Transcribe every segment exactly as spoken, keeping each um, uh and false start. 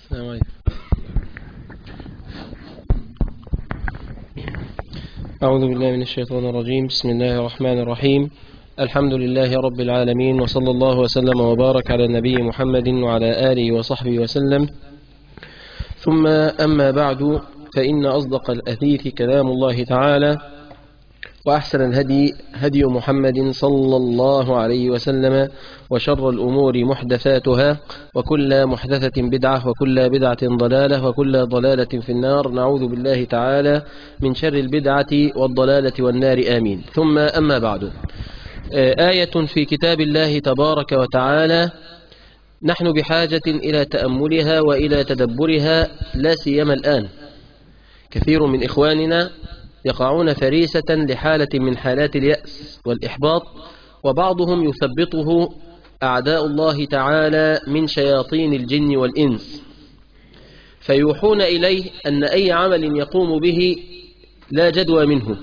السلام عليكم. أعوذ بالله من الشيطان الرجيم. بسم الله الرحمن الرحيم. الحمد لله رب العالمين، وصلى الله وسلم وبارك على النبي محمد وعلى آله وصحبه وسلم. ثم أما بعد، فإن أصدق الحديث كلام الله تعالى، وأحسن الهدي هدي محمد صلى الله عليه وسلم، وشر الأمور محدثاتها، وكل محدثة بدعة، وكل بدعة ضلالة، وكل ضلالة في النار. نعوذ بالله تعالى من شر البدعة والضلالة والنار، آمين. ثم أما بعد، آية في كتاب الله تبارك وتعالى نحن بحاجة إلى تأملها وإلى تدبرها، لا سيما الآن. كثير من إخواننا يقعون فريسة لحالة من حالات اليأس والإحباط، وبعضهم يثبطه أعداء الله تعالى من شياطين الجن والإنس، فيوحون إليه أن أي عمل يقوم به لا جدوى منه.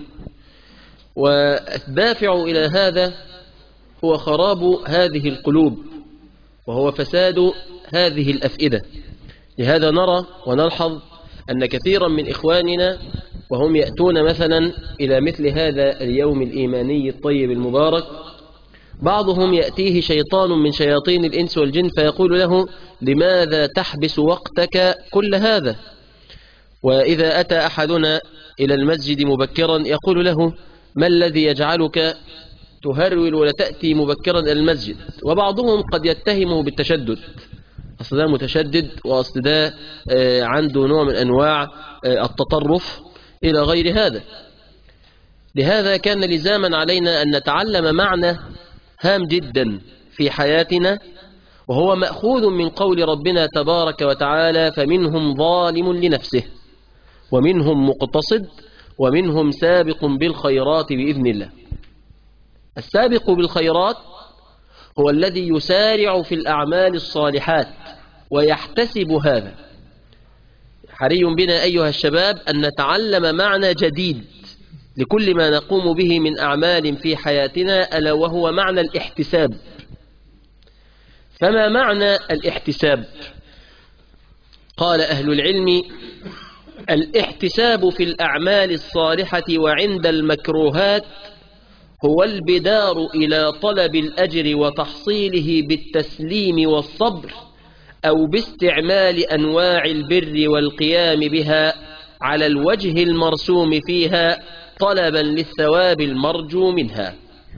والدافع إلى هذا هو خراب هذه القلوب، وهو فساد هذه الأفئدة. لهذا نرى ونلحظ أن كثيرا من إخواننا وهم يأتون مثلا إلى مثل هذا اليوم الإيماني الطيب المبارك، بعضهم يأتيه شيطان من شياطين الإنس والجن فيقول له: لماذا تحبس وقتك كل هذا؟ وإذا أتى أحدنا إلى المسجد مبكرا يقول له: ما الذي يجعلك تهرول ولا تأتي مبكرا إلى المسجد؟ وبعضهم قد يتهمه بالتشدد، أصل ده متشدد، وأصل ده عنده نوع من أنواع التطرف إلى غير هذا. لهذا كان لزاما علينا أن نتعلم معنى هام جدا في حياتنا، وهو مأخوذ من قول ربنا تبارك وتعالى: فمنهم ظالم لنفسه ومنهم مقتصد ومنهم سابق بالخيرات بإذن الله. السابق بالخيرات هو الذي يسارع في الأعمال الصالحات ويحتسب هذا. حري بنا أيها الشباب أن نتعلم معنى جديد لكل ما نقوم به من أعمال في حياتنا، ألا وهو معنى الاحتساب. فما معنى الاحتساب؟ قال أهل العلم: الاحتساب في الأعمال الصالحة وعند المكروهات هو البدار إلى طلب الأجر وتحصيله بالتسليم والصبر، أو باستعمال أنواع البر والقيام بها على الوجه المرسوم فيها طلبا للثواب المرجو منها.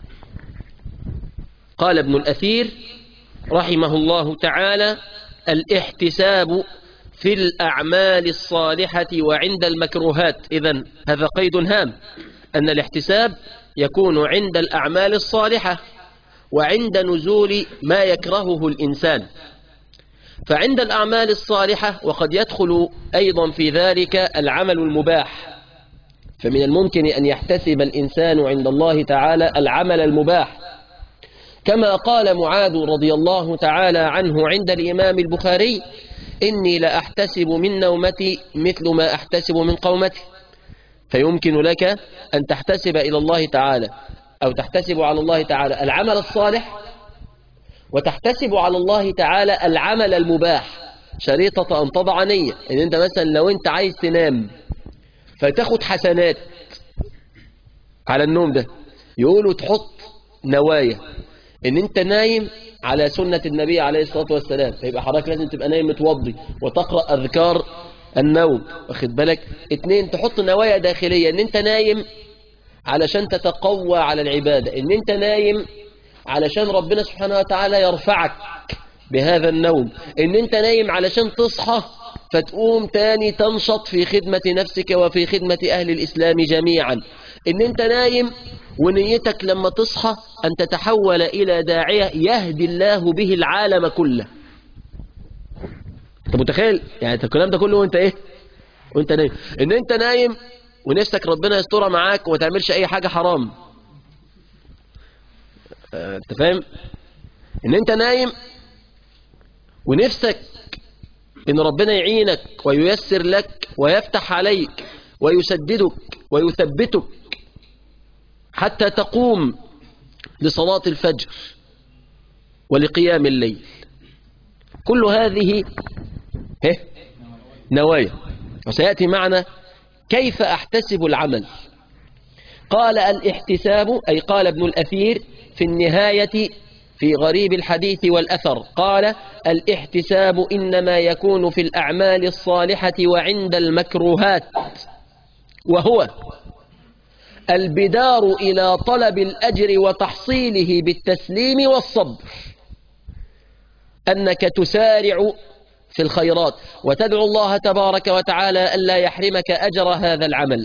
قال ابن الأثير رحمه الله تعالى: الاحتساب في الأعمال الصالحة وعند المكروهات. إذن هذا قيد هام، أن الاحتساب يكون عند الأعمال الصالحة وعند نزول ما يكرهه الإنسان. فعند الأعمال الصالحة، وقد يدخل أيضا في ذلك العمل المباح، فمن الممكن أن يحتسب الإنسان عند الله تعالى العمل المباح، كما قال معاذ رضي الله تعالى عنه عند الإمام البخاري: إني لأحتسب من نومتي مثل ما أحتسب من قومتي. فيمكن لك أن تحتسب إلى الله تعالى أو تحتسب على الله تعالى العمل الصالح، وتحتسب على الله تعالى العمل المباح، شريطة أن تضع نية. إن أنت مثلا لو أنت عايز تنام فتاخد حسنات على النوم ده، يقولوا تحط نوايا إن أنت نايم على سنة النبي عليه الصلاة والسلام، فيبقى حضرتك لازم تبقى نايم متوضي وتقرأ أذكار النوم، واخد بالك. اتنين، تحط نوايا داخلية إن أنت نايم علشان تتقوى على العبادة، إن أنت نايم علشان ربنا سبحانه وتعالى يرفعك بهذا النوم، إن أنت نايم علشان تصحى فتقوم تاني تنشط في خدمة نفسك وفي خدمة أهل الإسلام جميعا، إن أنت نايم ونيتك لما تصحى أن تتحول إلى داعية يهدي الله به العالم كله. أنت متخيل يعني الكلام ده كله وأنت إيه؟ وأنت نايم. إن أنت نايم ونفسك ربنا يسترها معاك وما تعملش أي حاجة حرام. أنت فاهم؟ إن أنت نايم ونفسك إن ربنا يعينك وييسر لك ويفتح عليك ويسددك ويثبتك حتى تقوم لصلاة الفجر ولقيام الليل. كل هذه هه نوايا. وسيأتي معنا كيف أحتسب العمل. قال الاحتساب، أي قال ابن الأثير في النهاية في غريب الحديث والأثر، قال الاحتساب إنما يكون في الأعمال الصالحة وعند المكروهات، وهو البدار إلى طلب الأجر وتحصيله بالتسليم والصبر، أنك تسارع في الخيرات وتدعو الله تبارك وتعالى ألا يحرمك أجر هذا العمل،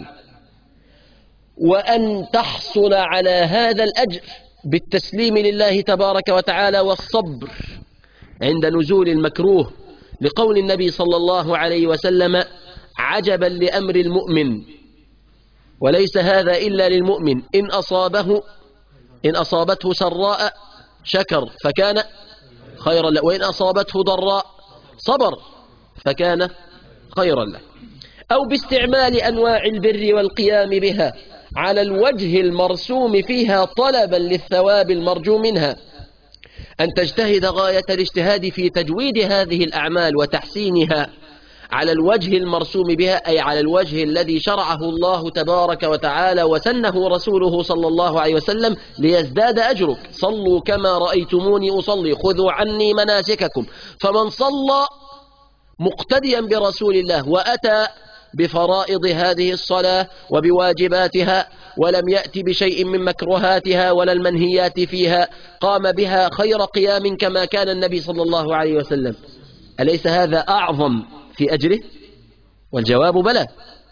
وأن تحصل على هذا الأجر بالتسليم لله تبارك وتعالى والصبر عند نزول المكروه، لقول النبي صلى الله عليه وسلم: عجبا لأمر المؤمن، وليس هذا إلا للمؤمن، إن أصابه إن أصابته سراء شكر فكان خيرا له، وإن أصابته ضراء صبر فكان خيرا له. أو باستعمال أنواع البر والقيام بها على الوجه المرسوم فيها طلبا للثواب المرجو منها، أن تجتهد غاية الاجتهاد في تجويد هذه الأعمال وتحسينها على الوجه المرسوم بها، أي على الوجه الذي شرعه الله تبارك وتعالى وسنه رسوله صلى الله عليه وسلم ليزداد أجرك. صلوا كما رأيتموني أصلي، خذوا عني مناسككم. فمن صلى مقتديا برسول الله وأتى بفرائض هذه الصلاة وبواجباتها ولم يأتي بشيء من مكروهاتها ولا المنهيات فيها، قام بها خير قيام كما كان النبي صلى الله عليه وسلم، أليس هذا أعظم في أجره؟ والجواب بلى.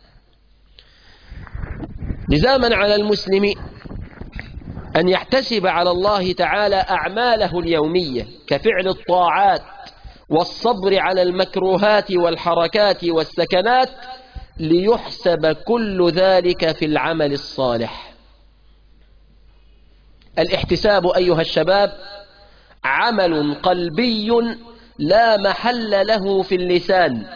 لزاما على المسلم أن يحتسب على الله تعالى أعماله اليومية كفعل الطاعات والصبر على المكروهات والحركات والسكنات، ليحسب كل ذلك في العمل الصالح. الاحتساب أيها الشباب عمل قلبي لا محل له في اللسان،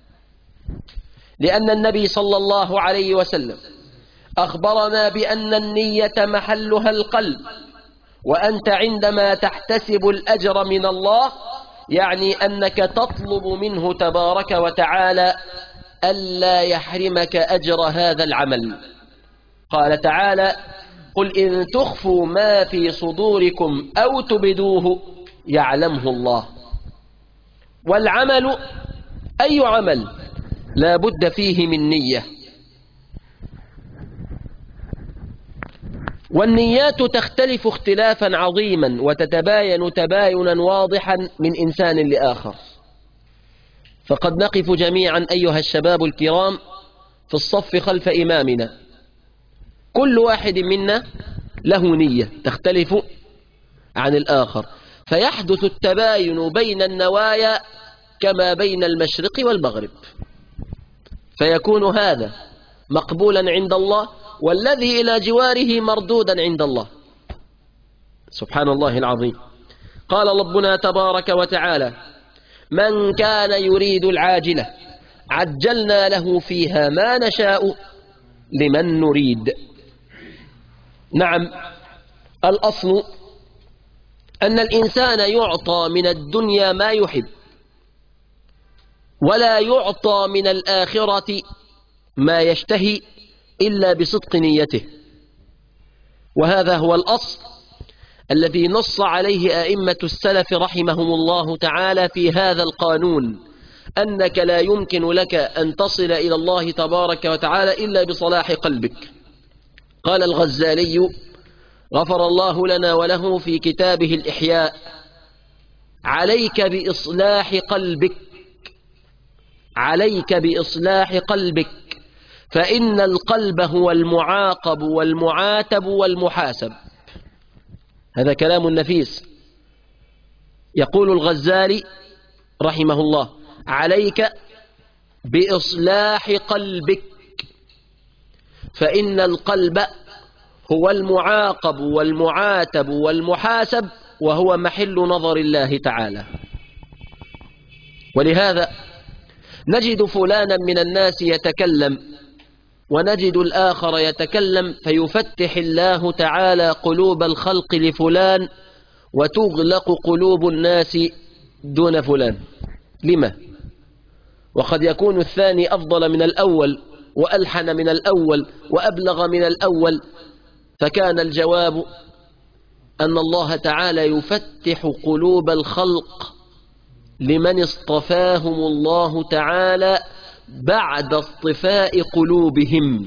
لأن النبي صلى الله عليه وسلم أخبرنا بأن النية محلها القلب، وأنت عندما تحتسب الأجر من الله يعني أنك تطلب منه تبارك وتعالى ألا يحرمك أجر هذا العمل. قال تعالى: قل إن تخفوا ما في صدوركم أو تبدوه يعلمه الله. والعمل أي عمل لا بد فيه من نية، والنيات تختلف اختلافا عظيما وتتباين تباينا واضحا من إنسان لآخر. فقد نقف جميعا أيها الشباب الكرام في الصف خلف إمامنا، كل واحد منا له نية تختلف عن الآخر، فيحدث التباين بين النوايا كما بين المشرق والمغرب، فيكون هذا مقبولا عند الله والذي إلى جواره مردودا عند الله. سبحان الله العظيم. قال ربنا تبارك وتعالى: من كان يريد العاجلة عجلنا له فيها ما نشاء لمن نريد. نعم، الأصل أن الإنسان يعطى من الدنيا ما يحب، ولا يعطى من الآخرة ما يشتهي إلا بصدق نيته، وهذا هو الأصل الذي نص عليه أئمة السلف رحمهم الله تعالى في هذا القانون، أنك لا يمكن لك أن تصل إلى الله تبارك وتعالى إلا بصلاح قلبك. قال الغزالي غفر الله لنا وله في كتابه الإحياء: عليك بإصلاح قلبك، عليك بإصلاح قلبك، فإن القلب هو المعاقب والمعاتب والمحاسب. هذا كلام نفيس. يقول الغزالي رحمه الله: عليك بإصلاح قلبك، فإن القلب هو المعاقب والمعاتب والمحاسب، وهو محل نظر الله تعالى. ولهذا نجد فلانا من الناس يتكلم، ونجد الآخر يتكلم، فيفتح الله تعالى قلوب الخلق لفلان وتغلق قلوب الناس دون فلان. لما؟ وقد يكون الثاني أفضل من الأول وألحن من الأول وأبلغ من الأول. فكان الجواب أن الله تعالى يفتح قلوب الخلق لمن اصطفاهم الله تعالى بعد اصطفاء قلوبهم.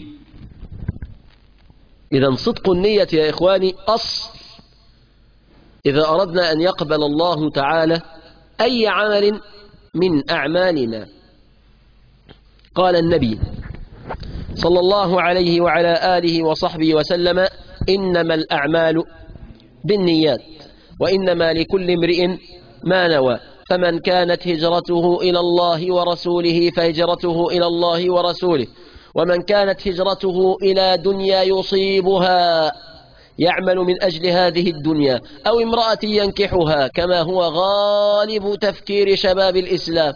إذا صدق النية يا إخواني أصل إذا أردنا أن يقبل الله تعالى أي عمل من أعمالنا. قال النبي صلى الله عليه وعلى آله وصحبه وسلم: إنما الأعمال بالنيات وإنما لكل امرئ ما نوى، فمن كانت هجرته إلى الله ورسوله فهجرته إلى الله ورسوله، ومن كانت هجرته إلى دنيا يصيبها يعمل من أجل هذه الدنيا أو امرأة ينكحها، كما هو غالب تفكير شباب الإسلام،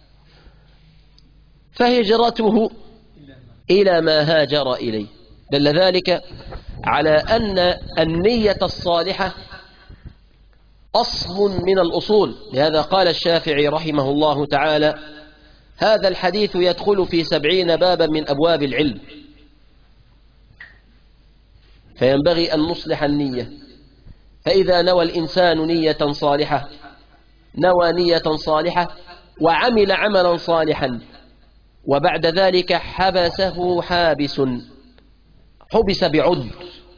فهجرته إلى ما هاجر إليه. دل ذلك على أن النية الصالحة أصل من الأصول. لهذا قال الشافعي رحمه الله تعالى: هذا الحديث يدخل في سبعين بابا من أبواب العلم. فينبغي أن نصلح النية. فإذا نوى الإنسان نية صالحة نوى نية صالحة وعمل عملا صالحا، وبعد ذلك حبسه حابس، حبس بعذر،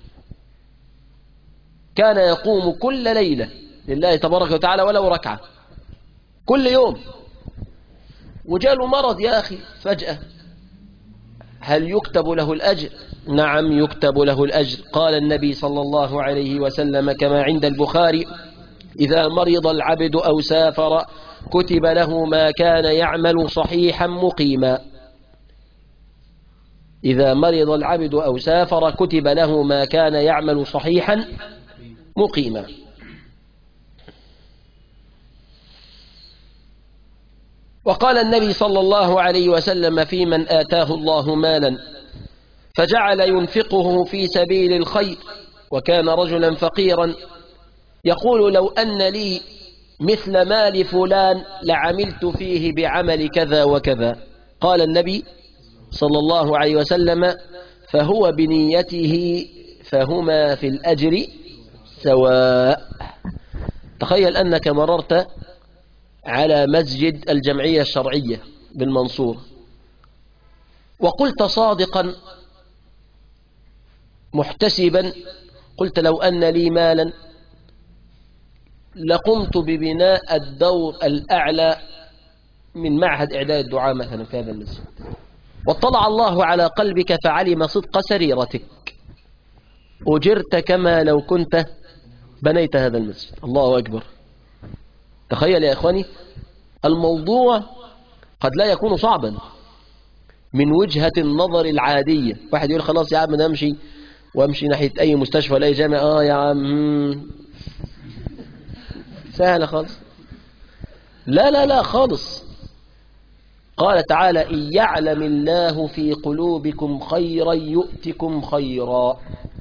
كان يقوم كل ليلة لله تبارك وتعالى ولو ركعة كل يوم، وجاله مرض يا أخي فجأة، هل يكتب له الأجر؟ نعم يكتب له الأجر. قال النبي صلى الله عليه وسلم كما عند البخاري: إذا مرض العبد أو سافر كتب له ما كان يعمل صحيحا مقيما. إذا مرض العبد أو سافر كتب له ما كان يعمل صحيحا مقيما. وقال النبي صلى الله عليه وسلم في من آتاه الله مالا فجعل ينفقه في سبيل الخير وكان رجلا فقيرا يقول: لو أن لي مثل مال فلان لعملت فيه بعمل كذا وكذا. قال النبي صلى الله عليه وسلم: فهو بنيته فهما في الأجر سواء. تخيل أنك مررت على مسجد الجمعية الشرعية بالمنصورة وقلت صادقا محتسبا، قلت: لو أن لي مالا لقمت ببناء الدور الأعلى من معهد إعداد الدعاء مثلا في هذا المسجد. واطلع الله على قلبك فعلم صدق سريرتك، أجرت كما لو كنت بنيت هذا المسجد. الله أكبر. تخيل يا إخواني، الموضوع قد لا يكون صعبا من وجهة النظر العادية. واحد يقول: خلاص يا عم أنا أمشي وأمشي ناحية أي مستشفى ولا أي جامعة. آه يا عم سهل خالص. لا لا لا خالص. قال تعالى: إن يعلم الله في قلوبكم خيرا يؤتكم خيرا.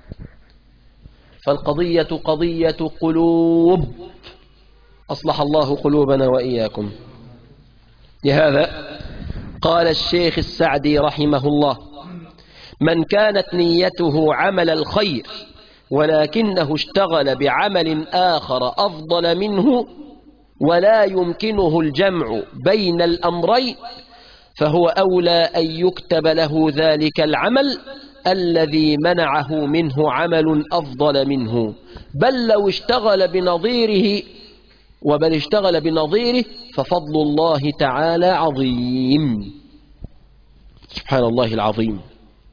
فالقضية قضية قلوب، أصلح الله قلوبنا وإياكم. لهذا قال الشيخ السعدي رحمه الله: من كانت نيته عمل الخير ولكنه اشتغل بعمل آخر أفضل منه ولا يمكنه الجمع بين الأمرين فهو أولى أن يكتب له ذلك العمل الذي منعه منه عمل أفضل منه، بل لو اشتغل بنظيره وبل اشتغل بنظيره ففضل الله تعالى عظيم. سبحان الله العظيم.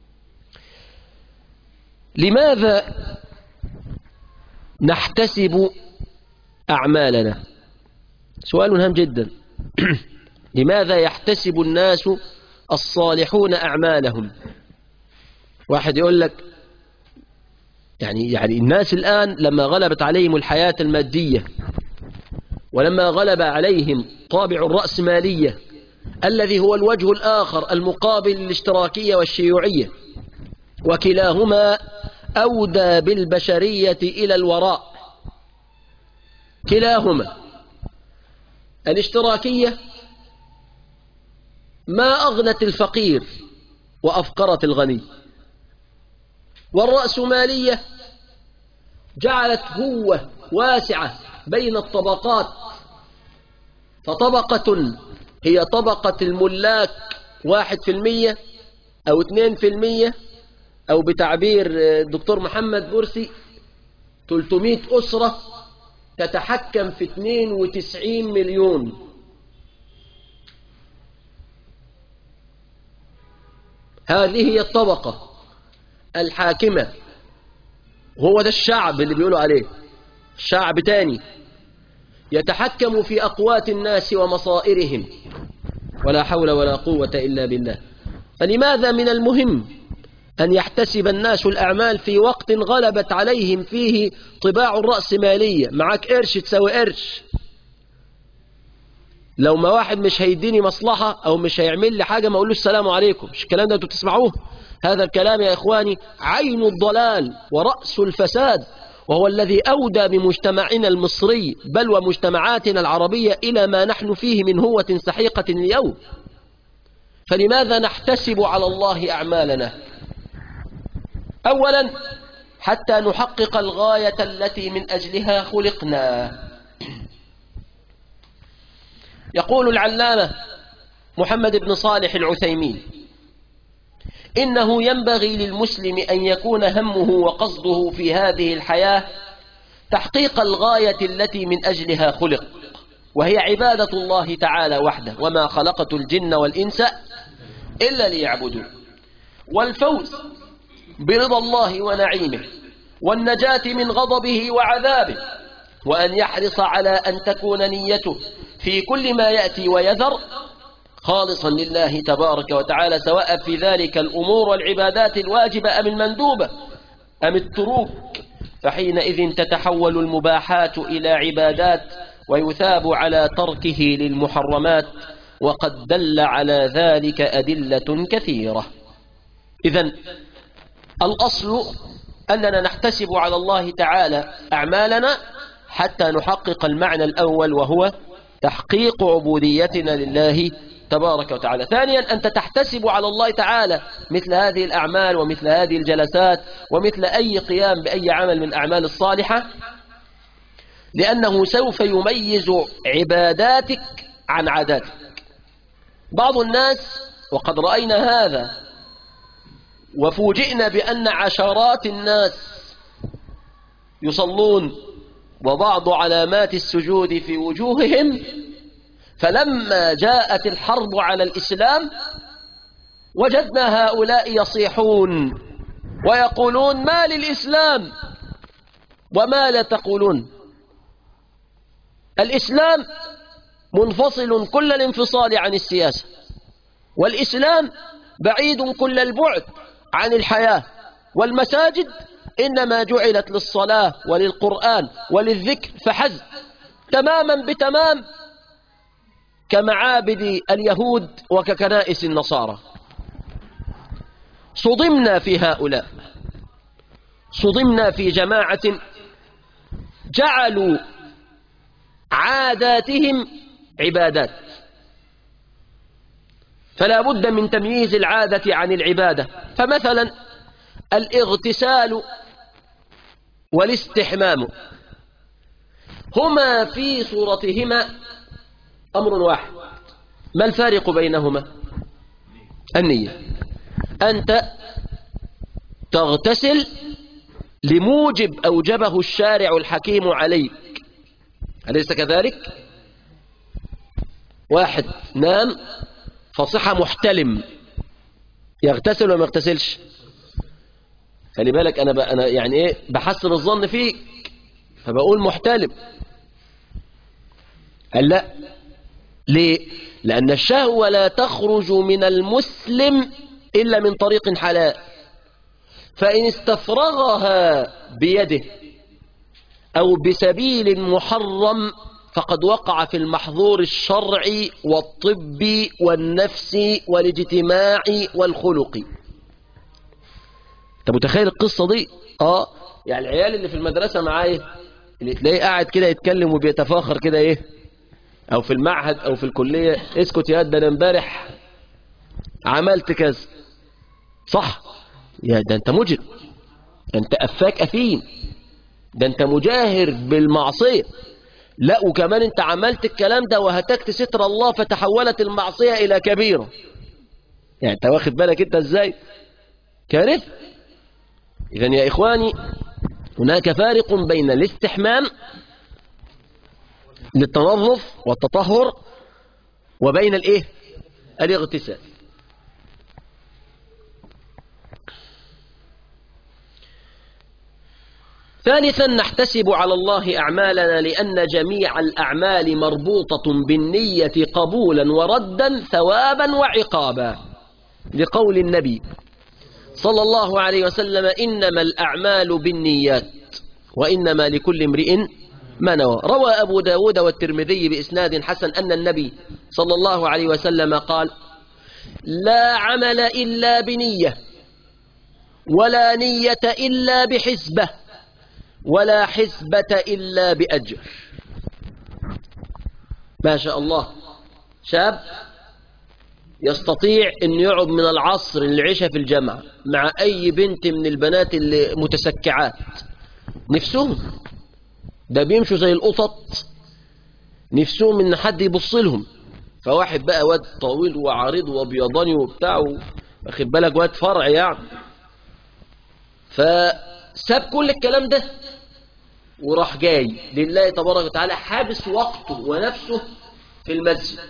لماذا نحتسب أعمالنا؟ سؤال هام جدا. لماذا يحتسب الناس الصالحون أعمالهم؟ واحد يقول لك يعني يعني الناس الآن لما غلبت عليهم الحياة المادية ولما غلب عليهم طابع الرأسمالية الذي هو الوجه الآخر المقابل للاشتراكية والشيوعية، وكلاهما أودى بالبشرية إلى الوراء. كلاهما الاشتراكية ما أغنت الفقير وأفقرت الغني. والرأسمالية جعلت هوة واسعة بين الطبقات، فطبقة هي طبقة الملاك واحد في المية أو اثنين في المية، أو بتعبير الدكتور محمد مرسي ثلاثمائة أسرة تتحكم في اثنين وتسعين مليون. هذه هي الطبقة الحاكمة، هو ده الشعب اللي بيقولوا عليه شعب تاني يتحكم في أقوات الناس ومصائرهم، ولا حول ولا قوة إلا بالله. فلماذا من المهم أن يحتسب الناس الأعمال في وقت غلبت عليهم فيه طباع الرأسمالية؟ معك قرش تساوي قرش، لو ما واحد مش هيديني مصلحة أو مش هيعمل لي حاجة ما أقول له السلام عليكم. مش الكلام ده أنتوا تسمعوه؟ هذا الكلام يا إخواني عين الضلال ورأس الفساد، وهو الذي أودى بمجتمعنا المصري بل ومجتمعاتنا العربية إلى ما نحن فيه من هوة سحيقة اليوم. فلماذا نحتسب على الله أعمالنا؟ أولا حتى نحقق الغاية التي من أجلها خلقنا. يقول العلامة محمد بن صالح العثيمين: إنه ينبغي للمسلم أن يكون همه وقصده في هذه الحياة تحقيق الغاية التي من أجلها خلق، وهي عبادة الله تعالى وحده، وما خلقت الجن والإنس إلا ليعبدون، والفوز برضا الله ونعيمه، والنجاة من غضبه وعذابه، وأن يحرص على أن تكون نيته في كل ما يأتي ويذر خالصا لله تبارك وتعالى، سواء في ذلك الأمور والعبادات الواجبة أم المندوبة أم التروك، فحينئذ تتحول المباحات إلى عبادات ويثاب على تركه للمحرمات، وقد دل على ذلك أدلة كثيرة. إذن الأصل أننا نحتسب على الله تعالى أعمالنا حتى نحقق المعنى الأول، وهو تحقيق عبوديتنا لله تبارك وتعالى. ثانيا أنت تحتسب على الله تعالى مثل هذه الأعمال ومثل هذه الجلسات ومثل أي قيام بأي عمل من الأعمال الصالحة، لأنه سوف يميز عباداتك عن عاداتك. بعض الناس، وقد رأينا هذا وفوجئنا بأن عشرات الناس يصلون وبعض علامات السجود في وجوههم، فلما جاءت الحرب على الإسلام وجدنا هؤلاء يصيحون ويقولون: ما للإسلام وما لا تقولون. الإسلام منفصل كل الانفصال عن السياسة، والإسلام بعيد كل البعد عن الحياة، والمساجد إنما جعلت للصلاة وللقرآن وللذكر فحسب، تماما بتمام كمعابد اليهود وككنائس النصارى. صدمنا في هؤلاء، صدمنا في جماعة جعلوا عاداتهم عبادات. فلا بد من تمييز العادة عن العبادة. فمثلا الاغتسال والاستحمام هما في صورتهما أمر واحد. ما الفارق بينهما؟ النية. أنت تغتسل لموجب أوجبه الشارع الحكيم عليك، أليس كذلك؟ واحد نام فصحى محتلم، يغتسل وما يغتسلش؟ خلي بالك، أنا, أنا يعني إيه بحسن الظن فيك فبقول محتلم. قال لا. ليه؟ لأن الشهوة لا تخرج من المسلم إلا من طريق حلال، فإن استفرغها بيده أو بسبيل محرم فقد وقع في المحظور الشرعي والطبي والنفسي والاجتماعي والخلقي. انت متخيل القصة دي؟ اه يعني العيال اللي في المدرسة معايا اللي تلاقيه قاعد كده يتكلم وبيتفاخر كده ايه، او في المعهد او في الكلية: اسكت يا ده انا امبارح عملت كذا صح، يا ده انت مجرم، ده انت افاك اثيم، ده انت مجاهر بالمعصية. لا وكمان انت عملت الكلام ده وهتكت ستر الله فتحولت المعصية الى كبيرة. يعني انت واخد بالك انت ازاي؟ كارثة. اذا يا اخواني هناك فارق بين الاستحمام للتنظف والتطهر وبين الايه؟ الاغتسال. ثالثا نحتسب على الله أعمالنا لأن جميع الأعمال مربوطة بالنية قبولا وردا ثوابا وعقابا، لقول النبي صلى الله عليه وسلم إنما الأعمال بالنيات وإنما لكل امرئ ما نوى. روى أبو داود والترمذي بإسناد حسن أن النبي صلى الله عليه وسلم قال لا عمل إلا بنية ولا نية إلا بحسبة ولا حسبة إلا بأجر. ما شاء الله، شاب يستطيع أن يقعد من العصر للعشاء في الجامعة مع أي بنت من البنات اللي متسكعات نفسهم، ده بيمشوا زي القطط نفسهم ان حد يبص لهم. فواحد بقى واد طويل وعريض وابيضاني وبتاع، واخد بالك واد فرع يعني، فساب كل الكلام ده وراح جاي لله تبارك وتعالى حابس وقته ونفسه في المسجد.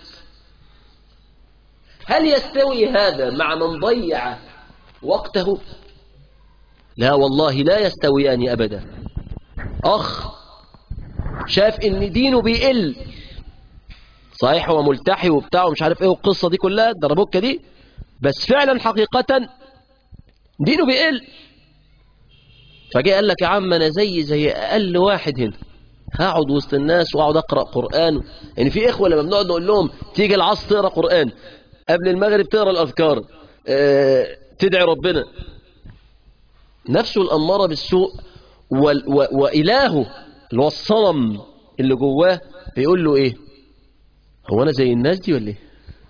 هل يستوي هذا مع من ضيع وقته؟ لا والله لا يستويان أبدا. أخ شاف إن دينه بيقل، صحيح هو ملتحي وبتاع ومش عارف إيه والقصة دي كلها الدربوكة دي، بس فعلا حقيقة دينه بيقل. فجاء قال لك يا عم أنا زي زي أقل واحد هنا، هقعد وسط الناس وأقعد أقرأ قرآن. يعني في إخوة لما بنقعد نقول لهم تيجي العصر تقرأ قرآن، قبل المغرب تقرأ الأذكار، اه تدعي ربنا، نفسه الأمارة بالسوء وإلهه اللي هو الصنم اللي جواه بيقول له إيه؟ هو أنا زي الناس دي ولا إيه؟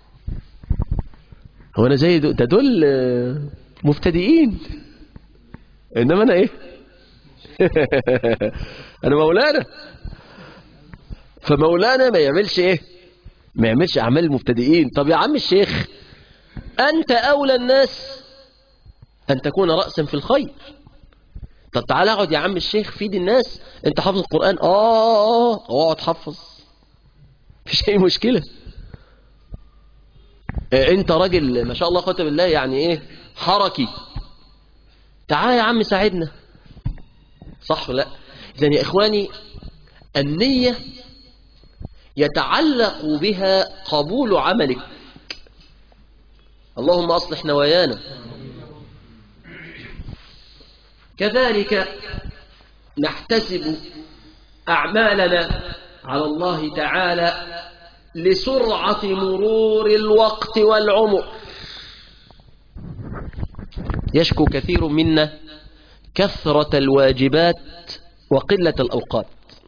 هو أنا زي ده دول مبتدئين، إنما أنا إيه؟ أنا مولانا. فمولانا ما يعملش إيه؟ ما يعملش أعمال المبتدئين. طب يا عم الشيخ أنت أولى الناس أن تكون رأسا في الخير. طب تعالى اقعد يا عم الشيخ فيد الناس، انت حافظ القرآن اه اه اقعد حفظ، مفيش اي مشكلة. اه انت راجل ما شاء الله قوة بالله يعني ايه حركي، تعالى يا عم ساعدنا، صح ولا لا؟ اذا يا اخواني النية يتعلق بها قبول عملك. اللهم اصلح نوايانا. كذلك نحتسب أعمالنا على الله تعالى لسرعة مرور الوقت والعمر. يشكو كثير منا كثرة الواجبات وقلة الأوقات.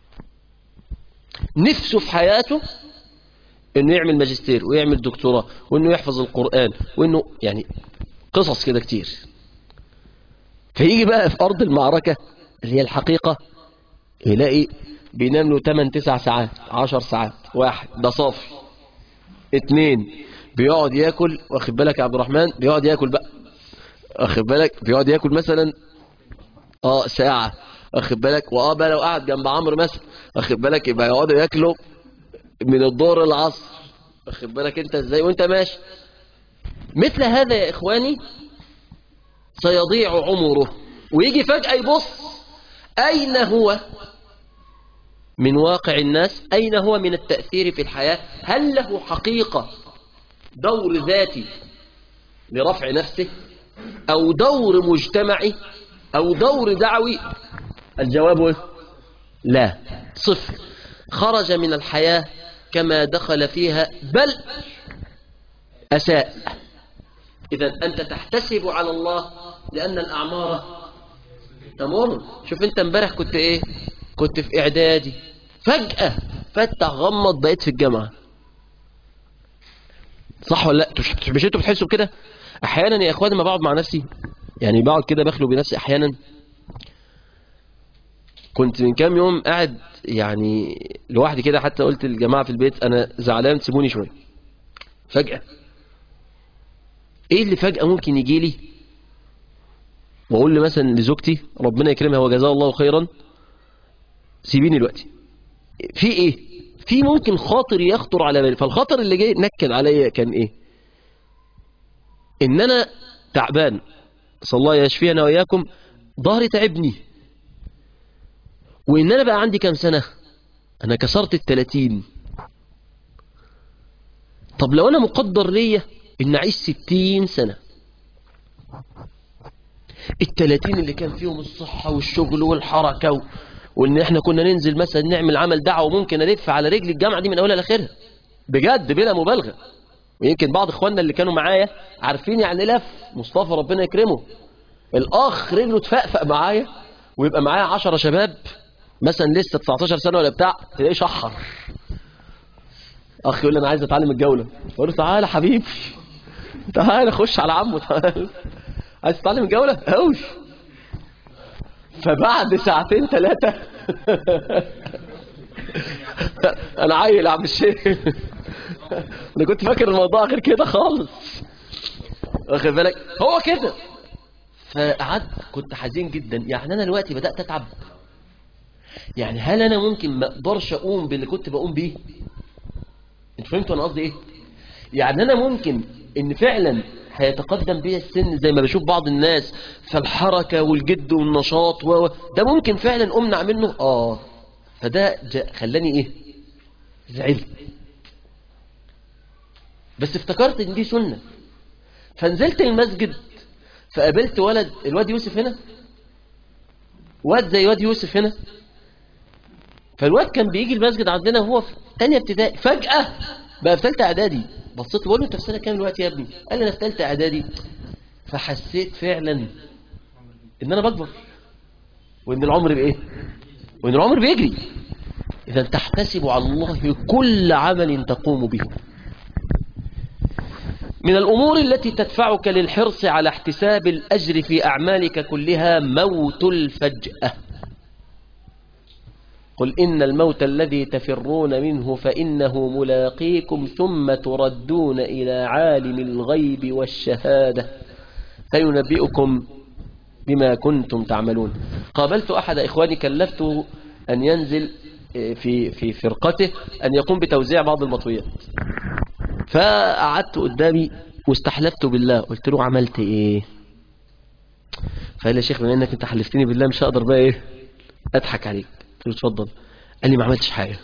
نفسه في حياته انه يعمل ماجستير ويعمل دكتوراه وانه يحفظ القرآن وانه يعني قصص كده كتير، فيجي بقى في أرض المعركة اللي هي الحقيقة يلاقي بينام له ثمانية تسعة ساعات عشر ساعات. واحد ده صافي. اتنين بيقعد ياكل، واخد بالك يا عبد الرحمن، بيقعد ياكل بقى، واخد بالك بيقعد ياكل مثلا اه ساعة، واخد بالك، واه بقى لو قعد جنب عمرو مثلا، واخد بالك يبقى يقعدوا ياكلوا من الظهر للعصر، واخد بالك انت ازاي وانت ماشي. مثل هذا يا اخواني سيضيع عمره، ويجي فجأة يبص أين هو من واقع الناس، أين هو من التأثير في الحياة، هل له حقيقة دور ذاتي لرفع نفسه أو دور مجتمعي أو دور دعوي؟ الجواب لا، صفر. خرج من الحياة كما دخل فيها بل أساء. إذا أنت تحتسب على الله لأن الأعمار تمر. شوف أنت امبارح كنت إيه؟ كنت في إعدادي، فجأة فتح غمض بقيت في الجامعة. صح ولا لا؟ مش انتوا بتحسوا بكده احيانا يا اخواني؟ ما بقعد مع نفسي يعني، بقعد كده بخلو بنفسي احيانا. كنت من كام يوم قاعد يعني لوحدي كده، حتى قلت للجماعه في البيت انا زعلان سيبوني شويه. فجاه ايه اللي فجاه ممكن يجي لي واقول لي مثلا لزوجتي ربنا يكرمها وجزاها الله خيرا سيبيني دلوقتي؟ في ايه؟ في ممكن خاطر يخطر على بالي. فالخطر اللي جاي نكد عليا كان ايه؟ ان انا تعبان، صلى الله يشفينا واياكم، ظهري تعبني، وان انا بقى عندي كام سنه؟ انا كسرت التلاتين. طب لو انا مقدر ليا ان اعيش ستين سنه، التلاتين اللي كان فيهم الصحه والشغل والحركه و... وان احنا كنا ننزل مثلا نعمل عمل دعوه وممكن الف على رجل الجامعه دي من اولها لاخرها بجد بلا مبالغه. ويمكن بعض اخواننا اللي كانوا معايا عارفين يعني لف مصطفى ربنا يكرمه، الاخ رجله تفقفق معايا ويبقى معايا عشرة شباب مثلا لسه تسعتاشر سنه ولا بتاع، تلاقيه شحر. اخ يقول لي انا عايز اتعلم الجوله، اقول له تعالى حبيبي تعالى خش على عمو تعالى، عايز تتعلم الجوله قوي. فبعد ساعتين ثلاثه انا عيل يا عم الشيخ انا كنت فاكر الموضوع غير كده خالص، واخد بالك؟ هو كده. فقعدت كنت حزين جدا. يعني انا دلوقتي بدات اتعب، يعني هل انا ممكن ما اقدرش اقوم باللي كنت بقوم بيه؟ انت فهمتوا انا قصدي ايه؟ يعني انا ممكن ان فعلا هيتقدم بيا السن زي ما بشوف بعض الناس، فالحركه والجد والنشاط و... ده ممكن فعلا امنع منه. اه فده جا... خلاني ايه؟ زعلت. بس افتكرت ان دي سنه، فنزلت المسجد فقابلت ولد، الواد يوسف هنا، واد زي واد يوسف هنا. فالواد كان بيجي المسجد عندنا وهو في تانية ابتدائي، فجأة بقى في ثالثه اعدادي. بصيت بقول له انت في سنه كام دلوقتي يا ابني؟ قال لي انا في ثالثه اعدادي. فحسيت فعلا ان انا بكبر وان العمر بايه؟ وان العمر بيجري. اذا تحتسب على الله كل عمل تقوم به. من الأمور التي تدفعك للحرص على احتساب الأجر في أعمالك كلها موت الفجأة. قل إن الموت الذي تفرون منه فإنه ملاقيكم ثم تردون إلى عالم الغيب والشهادة فينبئكم بما كنتم تعملون. قابلت أحد إخواني كلفته أن ينزل في في فرقته أن يقوم بتوزيع بعض المطويات، فقعدت قدامي واستحلفت بالله، قلت له عملت ايه؟ فقال لي يا شيخ بما انك انت حلفتني بالله مش هقدر بقى ايه اضحك عليك. قلت له اتفضل. قال لي ما عملتش حاجه.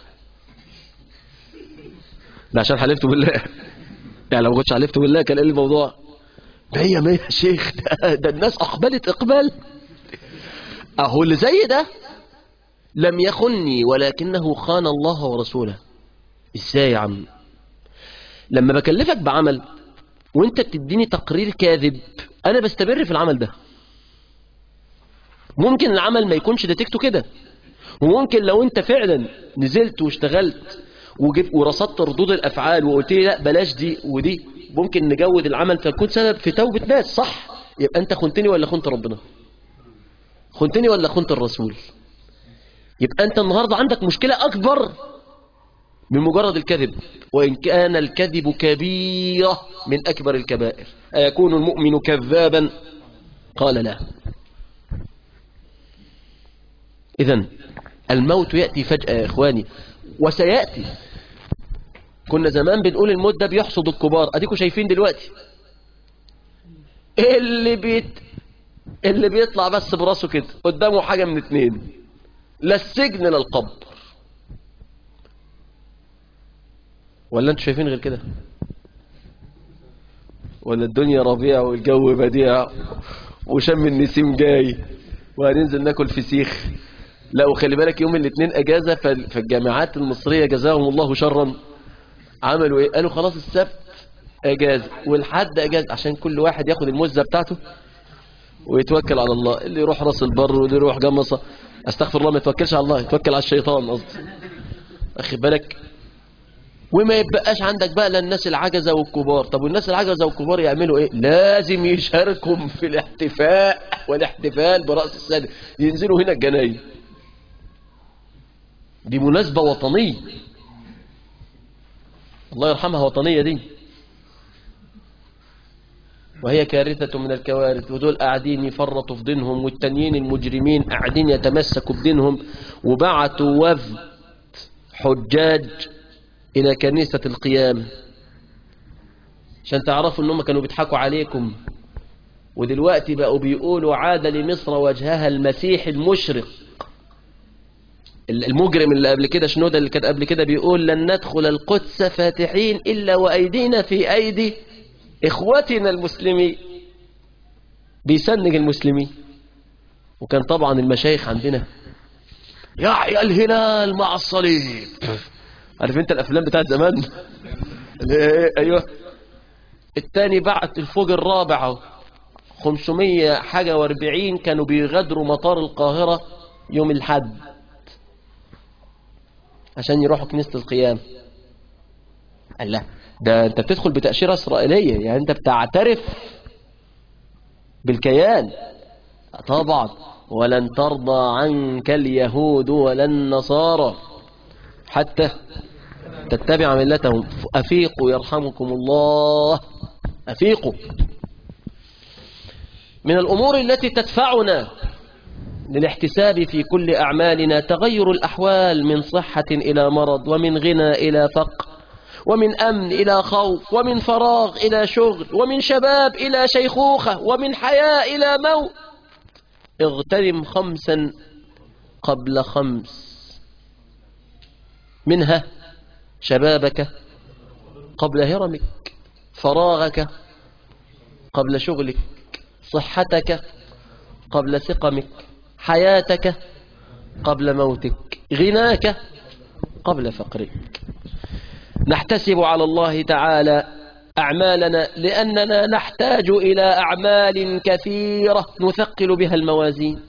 ده عشان حلفته بالله يعني لو ما كنتش حلفته بالله كان قال لي الموضوع مية مية يا شيخ. ده, ده الناس اقبلت اقبال. اهو اللي زي ده لم يخني ولكنه خان الله ورسوله. ازاي يا عم؟ لما بكلفك بعمل وانت بتديني تقرير كاذب انا بستمر في العمل ده. ممكن العمل ما يكونش نتيجته كده، وممكن لو انت فعلا نزلت واشتغلت وجبت ورصدت ردود الافعال وقلت لي لا بلاش دي ودي ممكن نجود العمل فيكون سبب في توبة ناس، صح؟ يبقى انت خنتني ولا خنت ربنا؟ خنتني ولا خنت الرسول؟ يبقى انت النهاردة عندك مشكلة اكبر من مجرد الكذب، وإن كان الكذب كبيرة من أكبر الكبائر. أيكون المؤمن كذابا؟ قال لا. إذن الموت يأتي فجأة يا إخواني وسيأتي. كنا زمان بنقول الموت ده بيحصد الكبار، أديكوا شايفين دلوقتي اللي بيت اللي بيطلع بس براسه كده قدامه حاجة من اتنين، لا السجن لا القبر. ولا انتوا شايفين غير كده؟ ولا الدنيا ربيع والجو بديع وشم النسيم جاي وهننزل ناكل فسيخ؟ لا وخلي بالك يوم الاثنين اجازه، فالجامعات المصريه جزاهم الله شرا عملوا ايه؟ قالوا خلاص السبت اجازه والحد اجازه عشان كل واحد ياخد المزه بتاعته ويتوكل على الله. اللي يروح راس البر واللي يروح جمصه، استغفر الله، ما يتوكلش على الله، يتوكل على الشيطان قصدي، واخد بالك؟ وما يبقاش عندك بقى لا الناس العجزة والكبار. طب والناس العجزة والكبار يعملوا ايه؟ لازم يشاركوا في الاحتفاء والاحتفال برأس السنة، ينزلوا هنا الجناين. دي مناسبة وطنية، الله يرحمها وطنية دي، وهي كارثة من الكوارث. ودول قاعدين يفرطوا في دينهم، والتانيين المجرمين قاعدين يتمسكوا بدينهم. وبعتوا وفد حجاج إلى كنيسة القيام عشان تعرفوا إنهم كانوا بيضحكوا عليكم. ودلوقتي بقوا بيقولوا عاد لمصر وجهها المسيح المشرق. المجرم اللي قبل كده شنودة اللي كان قبل كده بيقول لن ندخل القدس فاتحين إلا وأيدينا في أيدي إخوتنا المسلمين، بيسنج المسلمين. وكان طبعا المشايخ عندنا يحيى الهلال مع الصليب، عارف انت الأفلام بتاعت زمان. أيوه. التاني بعت الفوج الرابع خمسمية حاجة واربعين كانوا بيغادروا مطار القاهرة يوم الحد عشان يروحوا كنيسة القيام. قال لا، ده انت بتدخل بتأشيرة إسرائيلية، يعني انت بتعترف بالكيان. طبعا ولن ترضى عنك اليهود ولا النصارى حتى تتبع ملتهم. أفيقوا يرحمكم الله، أفيقوا. من الأمور التي تدفعنا للاحتساب في كل أعمالنا تغير الأحوال من صحة إلى مرض، ومن غنى إلى فقر، ومن أمن إلى خوف، ومن فراغ إلى شغل، ومن شباب إلى شيخوخة، ومن حياة إلى موت. اغتنم خمسا قبل خمس، منها شبابك قبل هرمك، فراغك قبل شغلك، صحتك قبل سقمك، حياتك قبل موتك، غناك قبل فقرك. نحتسب على الله تعالى أعمالنا لأننا نحتاج إلى أعمال كثيرة نثقل بها الموازين.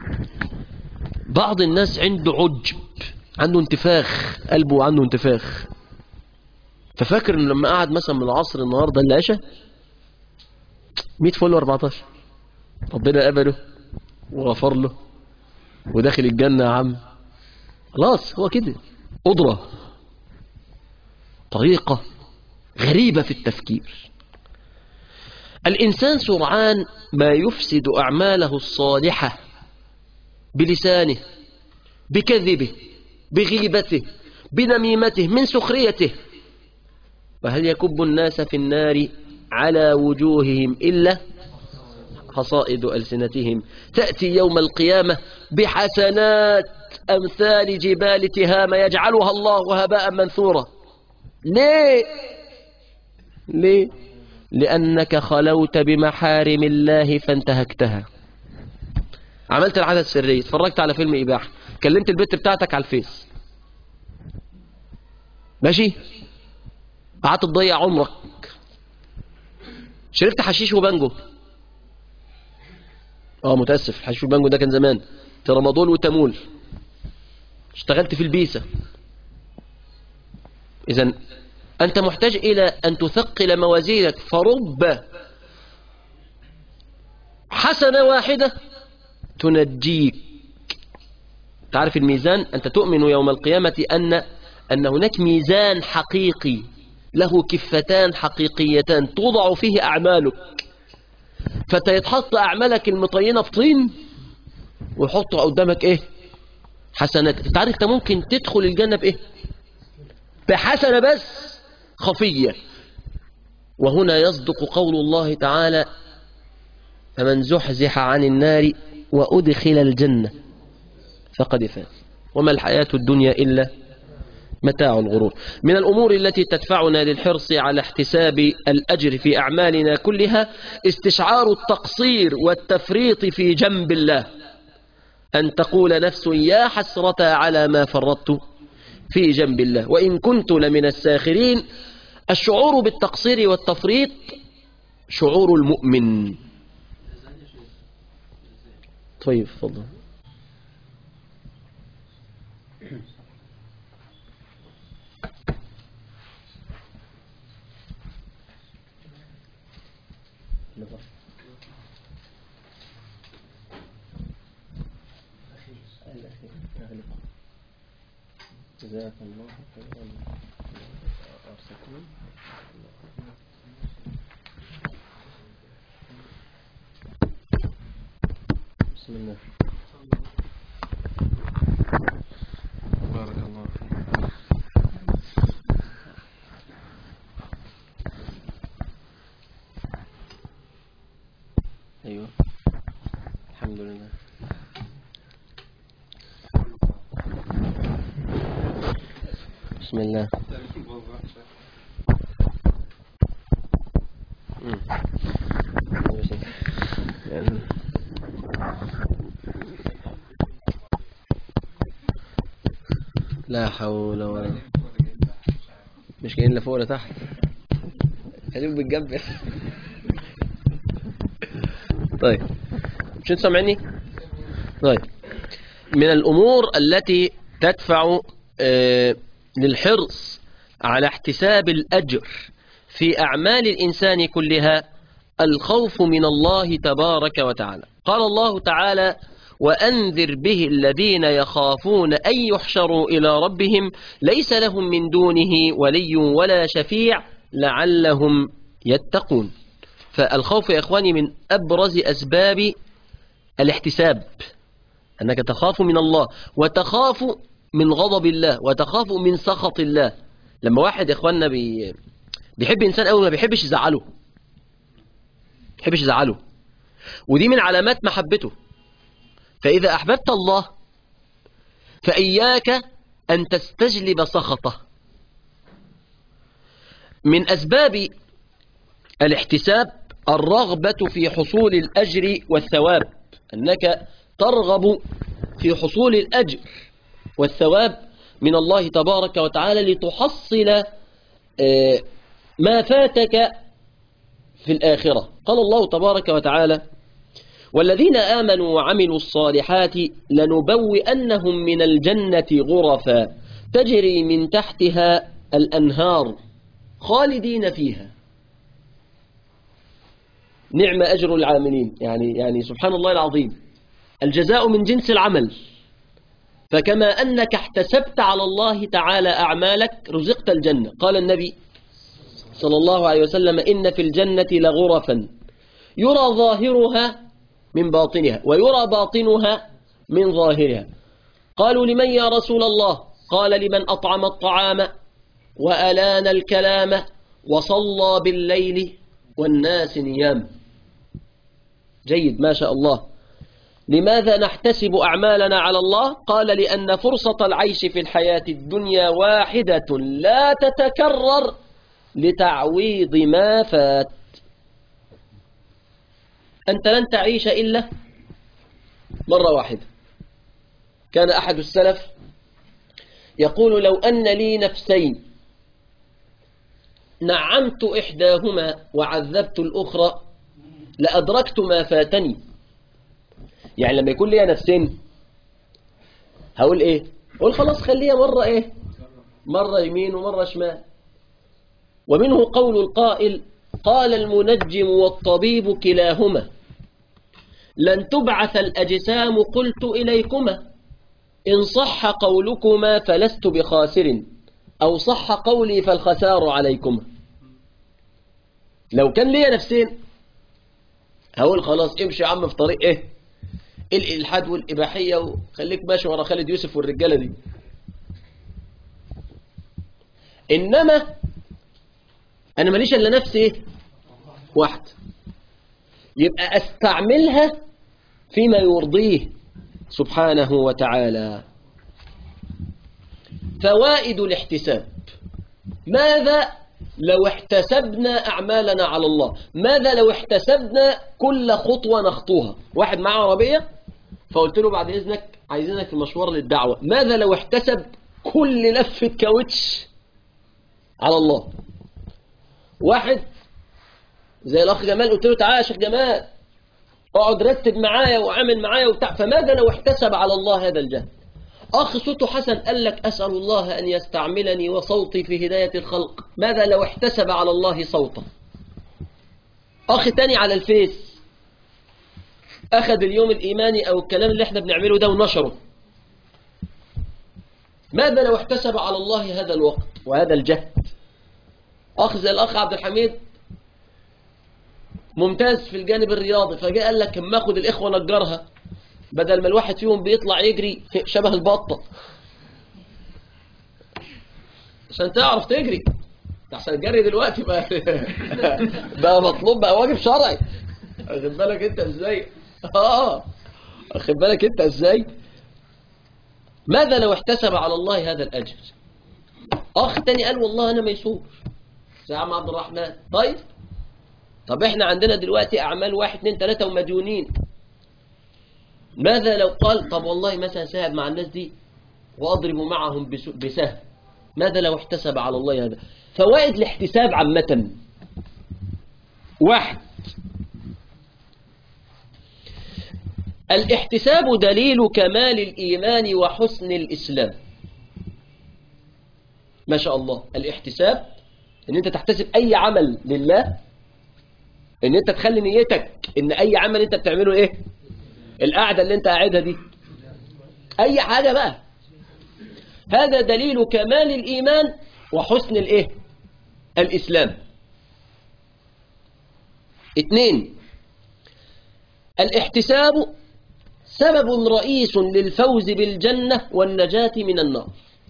بعض الناس عنده عجب، عنده انتفاخ، قلبه عنده انتفاخ، ففاكر إنه لما قعد مثلا من العصر النهاردة العشاء مية فل واربعتاشر ربنا قبله وغفر له وداخل الجنة يا عم. خلاص هو كده، قدرة، طريقة غريبة في التفكير. الإنسان سرعان ما يفسد أعماله الصالحة بلسانه، بكذبه، بغيبته، بنميمته، من سخريته. وهل يكب الناس في النار على وجوههم إلا حصائد ألسنتهم. تأتي يوم القيامة بحسنات أمثال جبال تهامة يجعلها الله هباء منثورا. ليه؟ ليه؟ لأنك خلوت بمحارم الله فانتهكتها. عملت العادة السرية، اتفرجت على فيلم إباحة، كلمت البت بتاعتك على الفيس، ماشي، قعدت تضيع عمرك، شربت حشيش وبانجو. اه متأسف، الحشيش والبانجو ده كان زمان، ترامادول وتامول. اشتغلت في البيسة. إذن أنت محتاج إلى أن تثقل موازينك، فرب حسنة واحدة تنجيك. تعرف الميزان، أنت تؤمن يوم القيامة أن أن هناك ميزان حقيقي له كفتان حقيقيتان توضع فيه أعمالك، فتيتحط أعمالك المطينة في طين ويحطوا قدامك إيه؟ حسنات. تعرف أنت ممكن تدخل الجنة بإيه؟ بحسنة بس خفية. وهنا يصدق قول الله تعالى فمن زحزح عن النار وأدخل الجنة فقد فاز وما الحياة الدنيا إلا متاع الغرور. من الأمور التي تدفعنا للحرص على احتساب الأجر في أعمالنا كلها استشعار التقصير والتفريط في جنب الله. أن تقول نفس يا حسرة على ما فرطت في جنب الله وإن كنت لمن الساخرين. الشعور بالتقصير والتفريط شعور المؤمن. طيب فضل. جزاك الله خيرا. بسم الله. بارك الله فيك. أيوة الحمد لله. بسم الله. لا حول ولا مش جايين لفوق ولا تحت، خليك بتجبر. طيب مش انت سامعني؟ طيب من الأمور التي تدفع آه للحرص على احتساب الأجر في أعمال الإنسان كلها الخوف من الله تبارك وتعالى. قال الله تعالى: وأنذر به الذين يخافون أن يحشروا إلى ربهم ليس لهم من دونه ولي ولا شفيع لعلهم يتقون. فالخوف يا إخواني من أبرز أسباب الاحتساب، أنك تخاف من الله وتخاف من غضب الله وتخاف من سخط الله. لما واحد يا إخواننا بي... بيحب إنسان أول ما بيحبش يزعله، بيحبش يزعله، ودي من علامات محبته. فإذا أحببت الله فإياك أن تستجلب سخطه. من أسباب الاحتساب الرغبة في حصول الأجر والثواب، أنك ترغب في حصول الأجر والثواب من الله تبارك وتعالى لتحصل ما فاتك في الآخرة. قال الله تبارك وتعالى: والذين آمنوا وعملوا الصالحات لنبوئنهم من الجنة غرفا تجري من تحتها الأنهار خالدين فيها نعم أجر العاملين. يعني يعني سبحان الله العظيم، الجزاء من جنس العمل. فكما أنك احتسبت على الله تعالى أعمالك رزقت الجنة. قال النبي صلى الله عليه وسلم: إن في الجنة لغرفا يرى ظاهرها من باطنها ويرى باطنها من ظاهرها. قالوا: لمن يا رسول الله؟ قال: لمن أطعم الطعام وألان الكلام وصلى بالليل والناس نيام. جيد ما شاء الله. لماذا نحتسب أعمالنا على الله؟ قال: لأن فرصة العيش في الحياة الدنيا واحدة لا تتكرر لتعويض ما فات. أنت لن تعيش إلا مرة واحدة. كان أحد السلف يقول: لو أن لي نفسين نعمت إحداهما وعذبت الأخرى لأدركت ما فاتني. يعني لما يكون لي نفسين هقول إيه؟ قول خلاص خليها مرة إيه؟ مرة يمين ومرة شمال. ومنه قول القائل: قال المنجم والطبيب كلاهما لن تبعث الأجسام قلت إليكما إن صح قولكما فلست بخاسر أو صح قولي فالخسار عليكما. لو كان لي نفسين هقول خلاص امشي يا عم في طريق ايه الإلحاد والإباحية وخليك ماشي ورا خالد يوسف والرجالة دي. إنما أنا ماليش إلا نفسي ايه واحد، يبقى أستعملها فيما يرضيه سبحانه وتعالى. فوائد الاحتساب: ماذا لو احتسبنا أعمالنا على الله؟ ماذا لو احتسبنا كل خطوة نخطوها؟ واحد معه عربية فقلت له بعد إذنك عايزينك في مشوار للدعوة، ماذا لو احتسب كل لفة كاوتش على الله؟ واحد زي الأخ جمال قلت له تعالى يا شيخ جمال اقعد رتب معايا وعامل معايا وبتاع، فماذا لو احتسب على الله هذا الجهل؟ أخ صوته حسن قال لك أسأل الله أن يستعملني وصوتي في هداية الخلق، ماذا لو احتسب على الله صوته؟ أخ تاني على الفيس أخذ اليوم الإيماني أو الكلام اللي احنا بنعمله ده ونشره، ماذا لو احتسب على الله هذا الوقت وهذا الجهد؟ أخ زي الأخ عبد الحميد ممتاز في الجانب الرياضي، فجاء قال لك اما اخد الإخوة نجرها بدل ما الواحد فيهم بيطلع يجري شبه البطة عشان تعرف تجري، عشان الجري دلوقتي بقى بقى مطلوب، بقى واجب شرعي. واخد بالك انت ازاي؟ اه واخد بالك انت ازاي؟ ماذا لو احتسب على الله هذا الأجر؟ أخ تاني قال والله أنا ميسور زي عم عبد الرحمن. طيب طب احنا عندنا دلوقتي أعمال واحد اتنين تلاتة ومديونين، ماذا لو قال طب والله مثلا ساعد مع الناس دي وأضرب معهم بسهم، ماذا لو احتسب على الله هذا؟ فوائد الاحتساب عامة: واحد، الاحتساب دليل كمال الإيمان وحسن الإسلام. ما شاء الله، الاحتساب ان انت تحتسب اي عمل لله، ان انت تخلي نيتك ان اي عمل انت بتعمله ايه؟ القعدة اللي انت قاعدها دي، اي حاجة بقى، هذا دليل كمال الإيمان وحسن الايه؟ الإسلام. اثنين، الاحتساب سبب رئيس للفوز بالجنة والنجاة من النار.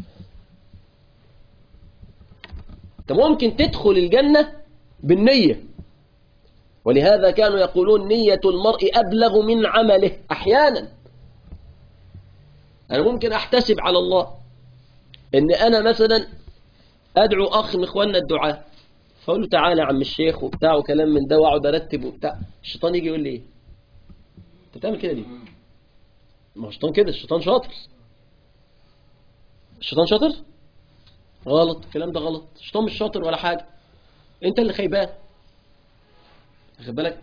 انت ممكن تدخل الجنة بالنية، ولهذا كانوا يقولون نية المرء أبلغ من عمله. أحيانا أنا ممكن أحتسب على الله إن أنا مثلا أدعو أخ من إخواننا الدعاء، فأقول له تعالى يا عم الشيخ وبتاع وكلام من ده، وأقعد أرتب وبتاع، الشيطان يجي يقول لي إيه؟ أنت بتعمل كده ليه؟ ما هو الشيطان كده، الشيطان شاطر. الشيطان شاطر؟ غلط، الكلام ده غلط. الشيطان مش شاطر ولا حاجة، أنت اللي خيبان. واخد بالك؟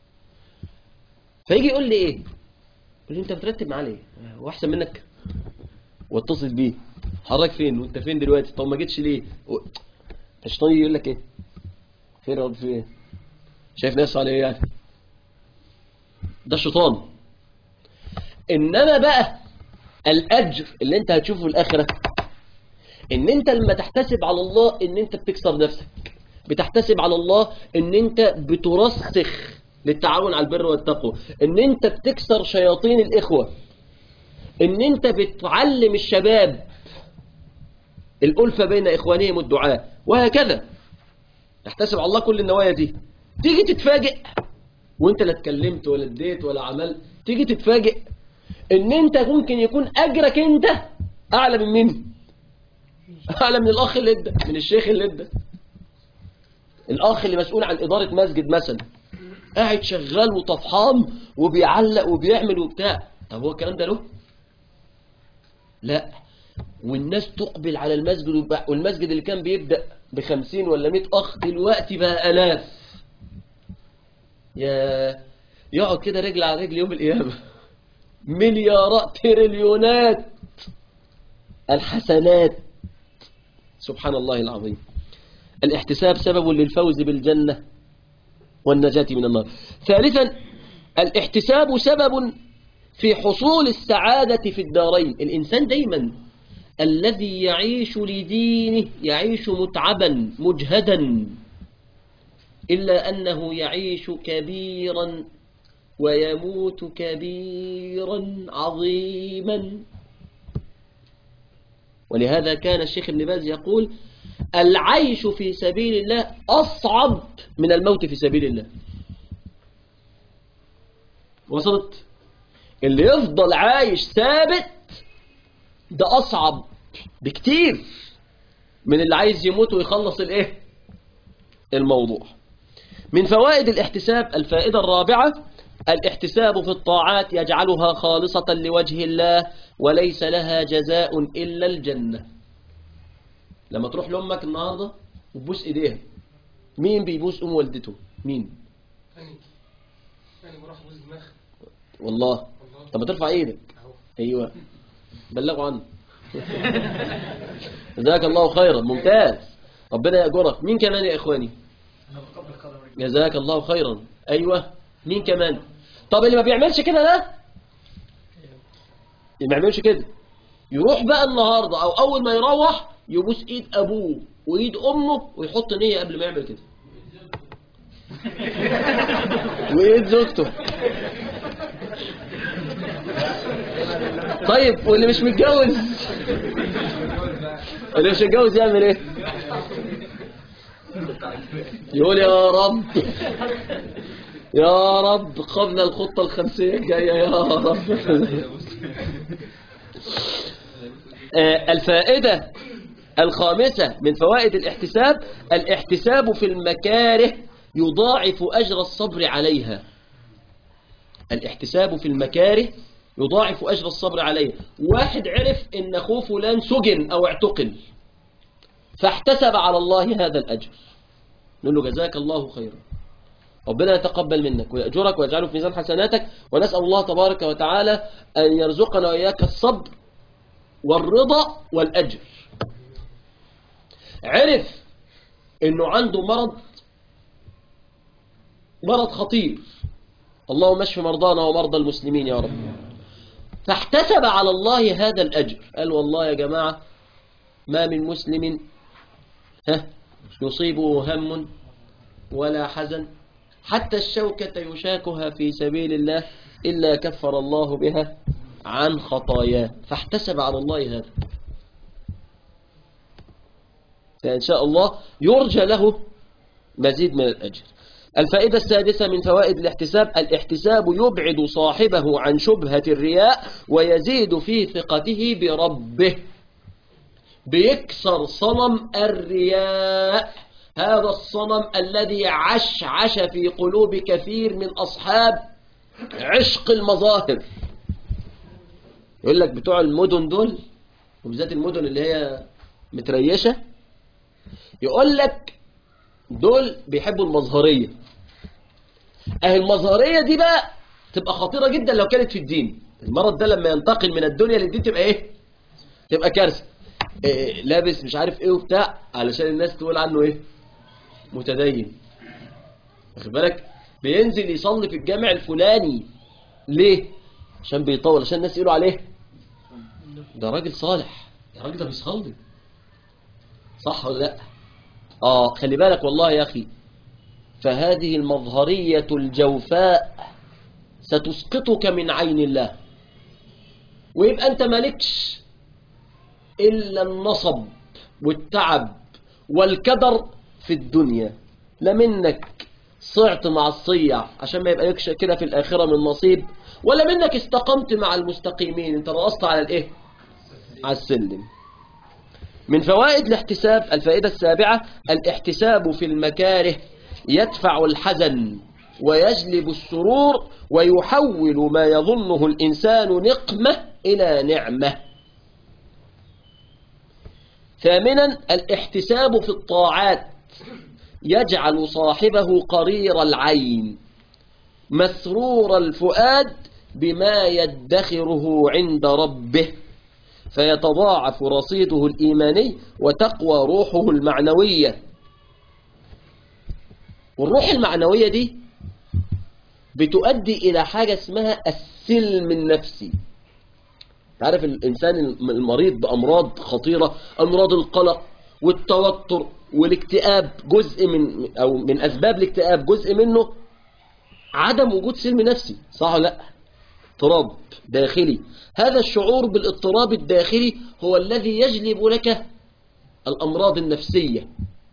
فيجي يقول لي إيه؟ يقول لي أنت بترتب معاه ليه؟ وأحسن منك؟ واتصل بيه، حضرتك فين؟ وأنت فين دلوقتي؟ طب ما جيتش ليه؟ و... الشيطان يجي يقول لك إيه؟ خير يا رب، في إيه؟ شايف ناس على إيه يعني؟ ده الشيطان. إنما بقى الأجر اللي أنت هتشوفه في الآخرة، إن أنت لما تحتسب على الله إن أنت بتكسر نفسك، بتحتسب على الله إن أنت بترسخ للتعاون على البر والتقوى، إن أنت بتكسر شياطين الإخوة، إن أنت بتعلم الشباب الألفة بين إخوانهم الدعاء، وهكذا. تحتسب على الله كل النوايا دي، تيجي تتفاجئ وأنت لا اتكلمت ولا اديت ولا عملت، تيجي تتفاجئ إن أنت ممكن يكون أجرك أنت أعلى من مين؟ أعلى من الأخ اللي ادى، من الشيخ اللي ادى. الأخ اللي مسؤول عن إدارة مسجد مثلا قاعد شغال وطفحان وبيعلق وبيعمل وبتاع، طب هو الكلام ده له؟ لا. والناس تقبل على المسجد، والمسجد اللي كان بيبدأ بخمسين ولا مئة أخ دلوقتي بقى آلاف. يا يقعد كده رجل على رجل يوم القيامة، مليارات تريليونات الحسنات. سبحان الله العظيم. الاحتساب سبب للفوز بالجنة والنجاة من النار. ثالثا، الاحتساب سبب في حصول السعادة في الدارين. الإنسان دايما الذي يعيش لدينه يعيش متعبا مجهدا، إلا أنه يعيش كبيرا ويموت كبيرا عظيما. ولهذا كان الشيخ ابن باز يقول العيش في سبيل الله أصعب من الموت في سبيل الله. وصلت؟ اللي يفضل عايش ثابت ده أصعب بكتير من اللي عايز يموت ويخلص الايه؟ الموضوع. من فوائد الاحتساب الفائدة الرابعة: الاحتساب في الطاعات يجعلها خالصة لوجه الله وليس لها جزاء إلا الجنة. لما تروح لأمك النهاردة وتبوس إيديها، مين بيبوس أم والدته؟ مين؟ أنا أنا بروح أبوس دماغ. والله. طب ما ترفع إيدك. أيوة، بلغوا عنه. جزاك الله خيرا، ممتاز، ربنا يأجرك. مين كمان يا إخواني؟ جزاك الله خيرا. أيوة، مين كمان؟ طب اللي ما بيعملش كده ده، اللي ما بيعملش كده يروح بقى النهاردة أو أول ما يروح يبوس إيد أبوه وإيد أمه ويحط نية قبل ما يعمل كده وإيد زوجته. طيب واللي مش متجوز، اللي مش متجوز يعمل ايه؟ يقول يا رب يا رب قبل الخطة الخمسية الجاية يا رب. آه الفائدة الخامسة من فوائد الاحتساب: الاحتساب في المكاره يضاعف أجر الصبر عليها. الاحتساب في المكاره يضاعف أجر الصبر عليه. واحد عرف إن أخوه فلان سجن أو اعتقل فاحتسب على الله هذا الأجر، نقول له جزاك الله خيرا، ربنا يتقبل منك ويأجرك ويجعله في ميزان حسناتك، ونسأل الله تبارك وتعالى أن يرزقنا وإياك الصبر والرضا والأجر. عرف إنه عنده مرض مرض خطير، اللهم اشف مرضانا ومرضى المسلمين يا رب، فاحتسب على الله هذا الأجر. قال والله يا جماعة ما من مسلم ها يصيبه هم ولا حزن حتى الشوكة يشاكها في سبيل الله إلا كفر الله بها عن خطاياه، فاحتسب على الله هذا، فإن شاء الله يرجى له مزيد من الأجر. الفائدة السادسة من فوائد الاحتساب: الاحتساب يبعد صاحبه عن شبهة الرياء ويزيد في ثقته بربه. بيكسر صنم الرياء، هذا الصنم الذي عشعش في قلوب كثير من أصحاب عشق المظاهر. يقول لك بتوع المدن دول، وبالذات المدن اللي هي متريشة، يقول لك دول بيحبوا المظهرية. اهي المظهرية دي بقى تبقى خطيرة جدا لو كانت في الدين. المرض ده لما ينتقل من الدنيا للدين تبقى ايه؟ تبقى كارثة. إيه لابس مش عارف ايه وبتاع علشان الناس تقول عنه ايه؟ متدين. واخد بالك؟ بينزل يصلي في الجامع الفلاني ليه؟ عشان بيطول، عشان الناس يقولوا عليه ده راجل صالح، يا راجل ده بيصلي. صح ولا لا؟ اه خلي بالك والله يا اخي، فهذه المظهرية الجوفاء ستسقطك من عين الله، ويبقى انت مالكش الا النصب والتعب والكدر في الدنيا، لا منك صعت مع الصيع عشان ما يبقى لكش كده في الآخرة من نصيب، ولا منك استقمت مع المستقيمين، انت رقصت على الايه؟ على السلم. من فوائد الاحتساب الفائدة السابعة: الاحتساب في المكاره يدفع الحزن ويجلب السرور ويحول ما يظنه الإنسان نقمة إلى نعمة. ثامنا: الاحتساب في الطاعات يجعل صاحبه قرير العين مسرور الفؤاد بما يدخره عند ربه، فيتضاعف رصيده الإيماني وتقوى روحه المعنوية. والروح المعنوية دي بتؤدي إلى حاجة اسمها السلم النفسي. تعرف الإنسان المريض بأمراض خطيرة، أمراض القلق والتوتر والاكتئاب، جزء من أو من أسباب الاكتئاب جزء منه عدم وجود سلم نفسي، صح ولا لا؟ اضطراب داخلي. هذا الشعور بالاضطراب الداخلي هو الذي يجلب لك الأمراض النفسية.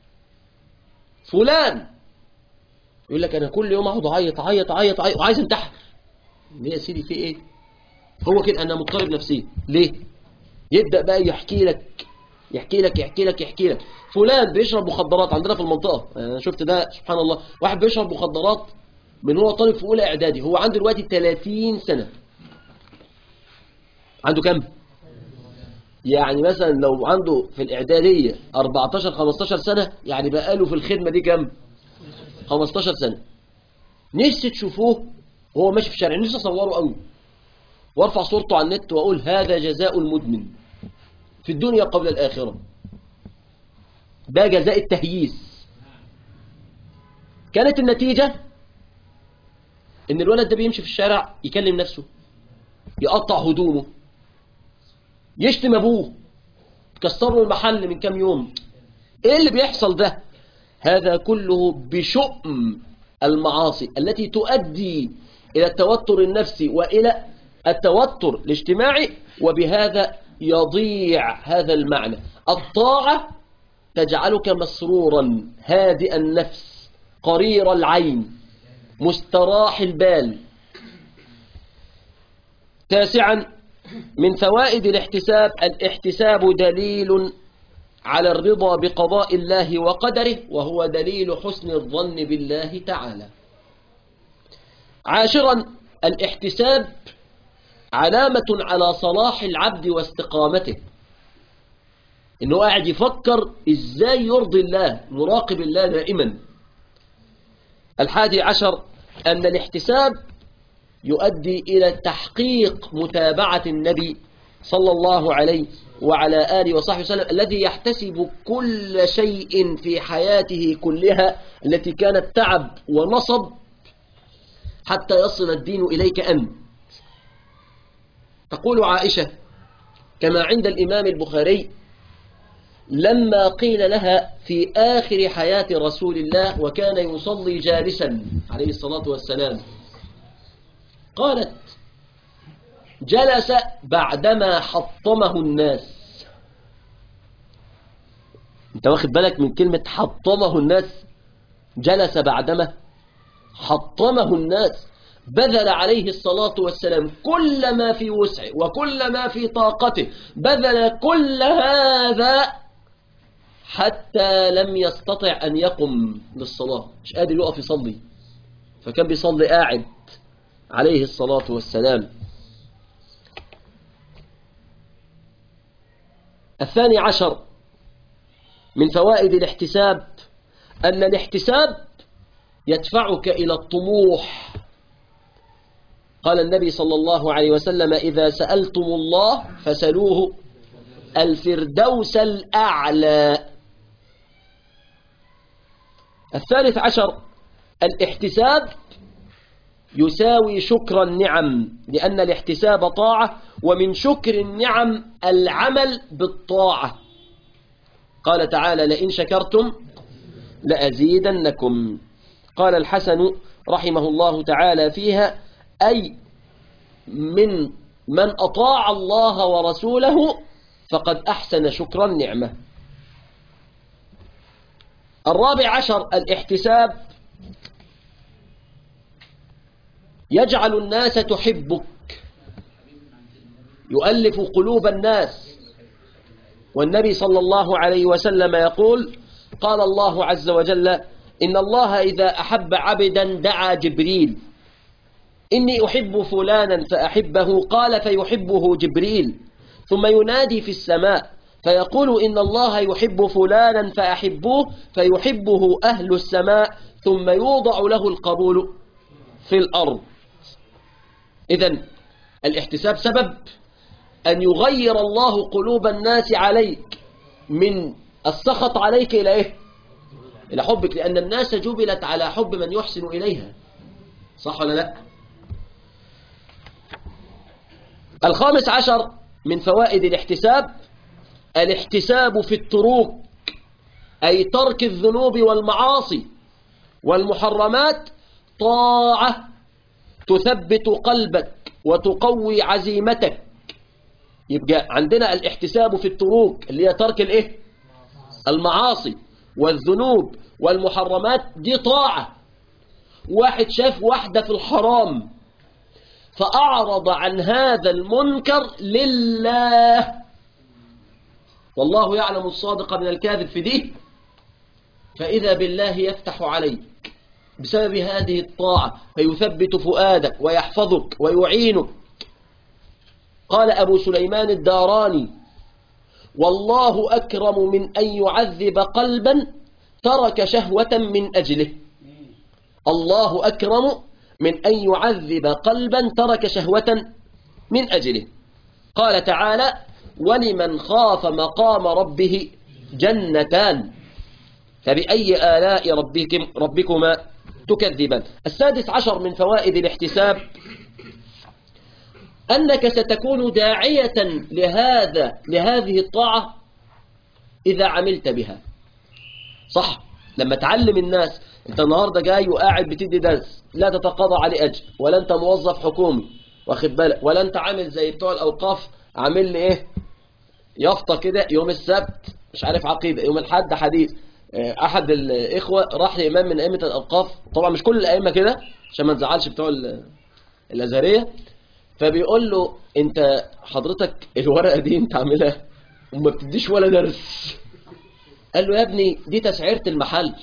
فلان يقول لك أنا كل يوم أقعد أعيط أعيط أعيط أعيط وعايز انتحر. ليه يا سيدي في إيه؟ هو كده أنا مضطرب نفسيا. ليه؟ يبدأ بقى يحكي لك يحكي لك يحكي لك يحكي لك فلان بيشرب مخدرات عندنا في المنطقة. أنا شفت ده سبحان الله، واحد بيشرب مخدرات من هو طالب في أولى إعدادي، هو عنده دلوقتي ثلاثين سنة. عنده كم؟ يعني مثلا لو عنده في الإعدادية أربعتاشر خمستاشر سنة، يعني بقاله في الخدمة دي كم؟ خمستاشر سنة. نفسي تشوفوه وهو ماشي في الشارع، نفسي أصوره قوي وارفع صورته على النت وأقول هذا جزاء المدمن في الدنيا قبل الآخرة. ده جزاء التهييس. كانت النتيجة ان الولد ده بيمشي في الشارع يكلم نفسه، يقطع هدومه، يشتم ابوه، كسر له المحل من كام يوم. ايه اللي بيحصل ده؟ هذا كله بشؤم المعاصي التي تؤدي الى التوتر النفسي والى التوتر الاجتماعي، وبهذا يضيع هذا المعنى. الطاعة تجعلك مسرورا هادئ النفس قرير العين مستراح البال. تاسعا من فوائد الاحتساب: الاحتساب دليل على الرضا بقضاء الله وقدره، وهو دليل حسن الظن بالله تعالى. عاشرا الاحتساب علامة على صلاح العبد واستقامته، انه قاعد يفكر ازاي يرضي الله، مراقب الله دائما. الحادي عشر أن الاحتساب يؤدي إلى تحقيق متابعة النبي صلى الله عليه وعلى آله وصحبه وسلم، الذي يحتسب كل شيء في حياته كلها التي كانت تعب ونصب حتى يصل الدين إليك أنت. تقول عائشة كما عند الإمام البخاري: لما قيل لها في آخر حياة رسول الله وكان يصلي جالسا عليه الصلاة والسلام، قالت: جلس بعدما حطمه الناس. انت واخد بالك من كلمة حطمه الناس؟ جلس بعدما حطمه الناس. بذل عليه الصلاة والسلام كل ما في وسعه وكل ما في طاقته، بذل كل هذا حتى لم يستطع أن يقم للصلاة، مش قادر يقف يصلي، فكان بيصلي قاعد عليه الصلاة والسلام. الثاني عشر من فوائد الاحتساب أن الاحتساب يدفعك إلى الطموح. قال النبي صلى الله عليه وسلم: إذا سألتم الله فسلوه الفردوس الأعلى. الثالث عشر الاحتساب يساوي شكر النعم، لأن الاحتساب طاعة، ومن شكر النعم العمل بالطاعة. قال تعالى: لئن شكرتم لأزيدنكم. قال الحسن رحمه الله تعالى فيها: أي من من أطاع الله ورسوله فقد أحسن شكر النعمة. الرابع عشر الاحتساب يجعل الناس تحبك، يؤلف قلوب الناس. والنبي صلى الله عليه وسلم يقول: قال الله عز وجل: إن الله إذا أحب عبدا دعا جبريل، إني أحب فلانا فأحبه، قال فيحبه جبريل، ثم ينادي في السماء فيقول: إن الله يحب فلانا فأحبوه، فيحبه أهل السماء، ثم يوضع له القبول في الأرض. إذن الاحتساب سبب أن يغير الله قلوب الناس عليك من السخط عليك إلى إيه؟ إلى حبك، لأن الناس جبلت على حب من يحسن إليها. صح ولا لا؟ الخامس عشر من فوائد الاحتساب الاحتساب في التروك، أي ترك الذنوب والمعاصي والمحرمات، طاعة تثبت قلبك وتقوي عزيمتك. يبقى عندنا الاحتساب في التروك اللي هي ترك الايه؟ المعاصي والذنوب والمحرمات، دي طاعة. واحد شاف واحدة في الحرام فأعرض عن هذا المنكر لله، والله يعلم الصادق من الكاذب في دي، فإذا بالله يفتح عليك بسبب هذه الطاعة، فيثبت فؤادك ويحفظك ويعينك. قال أبو سليمان الداراني: والله أكرم من أن يعذب قلبا ترك شهوة من أجله. الله أكرم من أن يعذب قلبا ترك شهوة من أجله. قال تعالى: ولمن خاف مقام ربه جنتان، فبأي آلاء ربكم ربكما تكذبان. السادس عشر من فوائد الاحتساب أنك ستكون داعية لهذا لهذه الطاعة إذا عملت بها. صح، لما تعلم الناس أنت النهاردة جاي وقاعد بتدي درس لا تتقاضى عليه أجر، ولا أنت موظف حكومي واخد بالك، ولا أنت عامل زي بتوع الأوقاف عامل لي إيه يافطة كده يوم السبت مش عارف عقيدة، يوم الحد حديث. أحد الإخوة راح لإمام من أئمة الأوقاف، طبعا مش كل الأئمة كده عشان ما نزعلش بتوع الأزهرية، فبيقول له أنت حضرتك الورقة دي أنت عاملها وما بتديش ولا درس. قال له يا ابني دي تسعيرة المحل،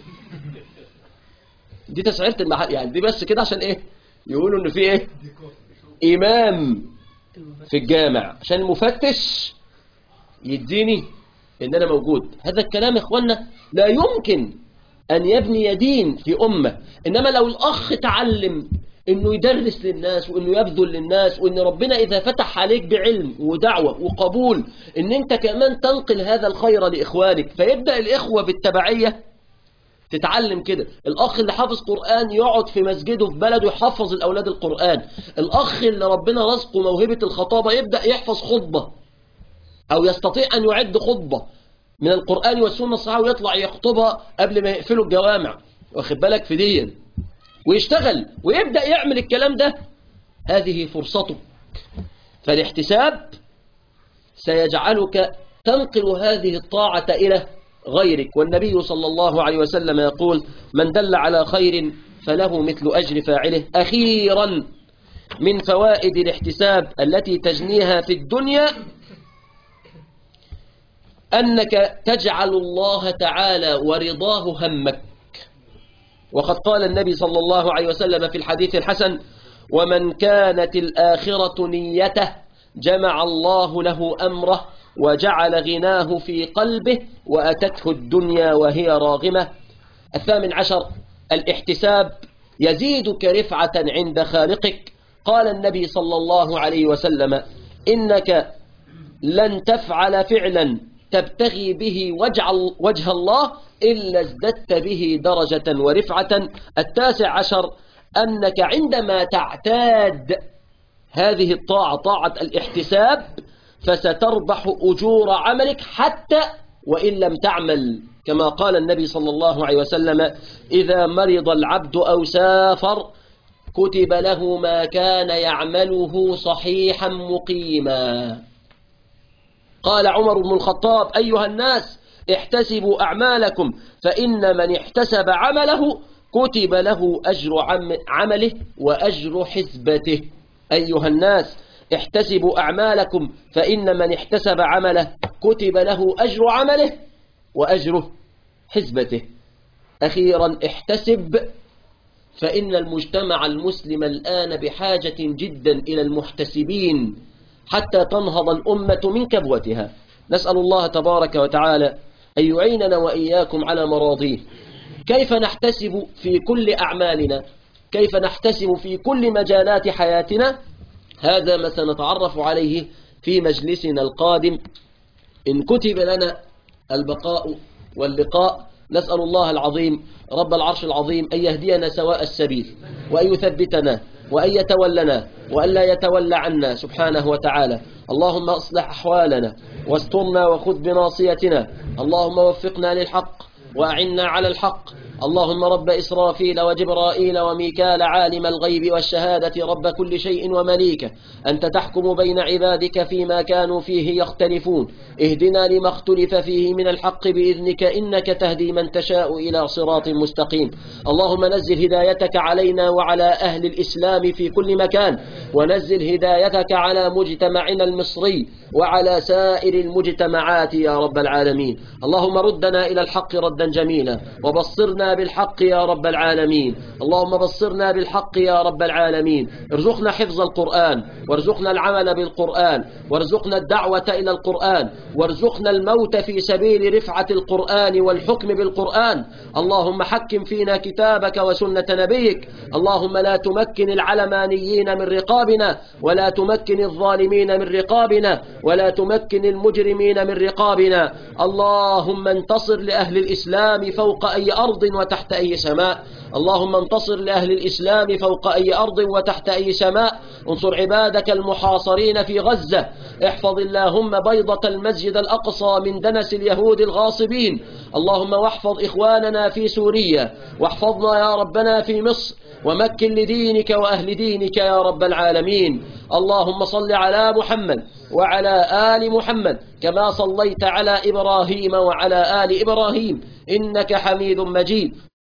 دي تسعيرة المحل، يعني دي بس كده عشان إيه يقولوا إن في إيه إمام في الجامع عشان المفتش يديني إن أنا موجود. هذا الكلام يا إخوانا لا يمكن أن يبني دين في أمة. إنما لو الأخ تعلم إنه يدرس للناس وإنه يبذل للناس، وإن ربنا إذا فتح عليك بعلم ودعوة وقبول إن أنت كمان تنقل هذا الخير لإخوانك، فيبدأ الإخوة بالتبعية تتعلم كده. الأخ اللي حافظ قرآن يقعد في مسجده في بلده يحفظ الأولاد القرآن. الأخ اللي ربنا رزقه موهبة الخطابة يبدأ يحفظ خطبة أو يستطيع أن يعد خطبة من القرآن والسنة الصحيحة ويطلع يخطبها قبل ما يقفلوا الجوامع، واخد بالك في دين، ويشتغل ويبدأ يعمل الكلام ده. هذه فرصته. فالاحتساب سيجعلك تنقل هذه الطاعة إلى غيرك. والنبي صلى الله عليه وسلم يقول من دل على خير فله مثل أجر فاعله. أخيرا من فوائد الاحتساب التي تجنيها في الدنيا أنك تجعل الله تعالى ورضاه همك. وقد قال النبي صلى الله عليه وسلم في الحديث الحسن ومن كانت الآخرة نيته جمع الله له أمره وجعل غناه في قلبه وأتته الدنيا وهي راغمة. الثامن عشر الاحتساب يزيدك رفعة عند خالقك. قال النبي صلى الله عليه وسلم إنك لن تفعل فعلا تبتغي به وجه الله إلا ازددت به درجة ورفعة. التاسع عشر أنك عندما تعتاد هذه الطاعة طاعة الاحتساب فستربح أجور عملك حتى وإن لم تعمل، كما قال النبي صلى الله عليه وسلم إذا مرض العبد أو سافر كتب له ما كان يعمله صحيحا مقيما. قال عمر بن الخطاب أيها الناس احتسبوا أعمالكم فإن من احتسب عمله كتب له أجر عمله وأجر حسبته. أيها الناس احتسبوا أعمالكم فإن من احتسب عمله كتب له أجر عمله وأجر حسبته. أخيرا احتسب، فإن المجتمع المسلم الآن بحاجة جدا إلى المحتسبين حتى تنهض الأمة من كبوتها. نسأل الله تبارك وتعالى أن يعيننا وإياكم على مراضيه. كيف نحتسب في كل أعمالنا؟ كيف نحتسب في كل مجالات حياتنا؟ هذا ما سنتعرف عليه في مجلسنا القادم إن كتب لنا البقاء واللقاء. نسأل الله العظيم رب العرش العظيم أن يهدينا سواء السبيل وأن يثبتنا وأن يتولنا وأن لا يتولى عنا سبحانه وتعالى. اللهم أصلح أحوالنا واسترنا وخذ بناصيتنا. اللهم وفقنا للحق وأعنا على الحق. اللهم رب إسرافيل وجبرائيل وميكال عالم الغيب والشهادة رب كل شيء ومليكه أنت تحكم بين عبادك فيما كانوا فيه يختلفون. اهدنا لما اختلف فيه من الحق بإذنك إنك تهدي من تشاء إلى صراط مستقيم. اللهم نزل هدايتك علينا وعلى أهل الإسلام في كل مكان، ونزل هدايتك على مجتمعنا المصري وعلى سائر المجتمعات يا رب العالمين. اللهم ردنا إلى الحق ردا جميلا وبصرنا بالحق يا رب العالمين. اللهم بصرنا بالحق يا رب العالمين. ارزقنا حفظ القرآن وارزقنا العمل بالقرآن وارزقنا الدعوة إلى القرآن وارزقنا الموت في سبيل رفعة القرآن والحكم بالقرآن. اللهم حكم فينا كتابك وسنة نبيك. اللهم لا تمكن العلمانيين من رقابنا ولا تمكن الظالمين من رقابنا ولا تمكن المجرمين من رقابنا. اللهم انتصر لأهل الإسلام فوق أي أرض وتحت أي سماء. اللهم انتصر لأهل الإسلام فوق أي أرض وتحت أي سماء. انصر عبادك المحاصرين في غزة. احفظ اللهم بيضة المسجد الأقصى من دنس اليهود الغاصبين. اللهم واحفظ إخواننا في سوريا، واحفظنا يا ربنا في مصر، ومكن لدينك وأهل دينك يا رب العالمين. اللهم صل على محمد وعلى آل محمد كما صليت على إبراهيم وعلى آل إبراهيم إنك حميد مجيد.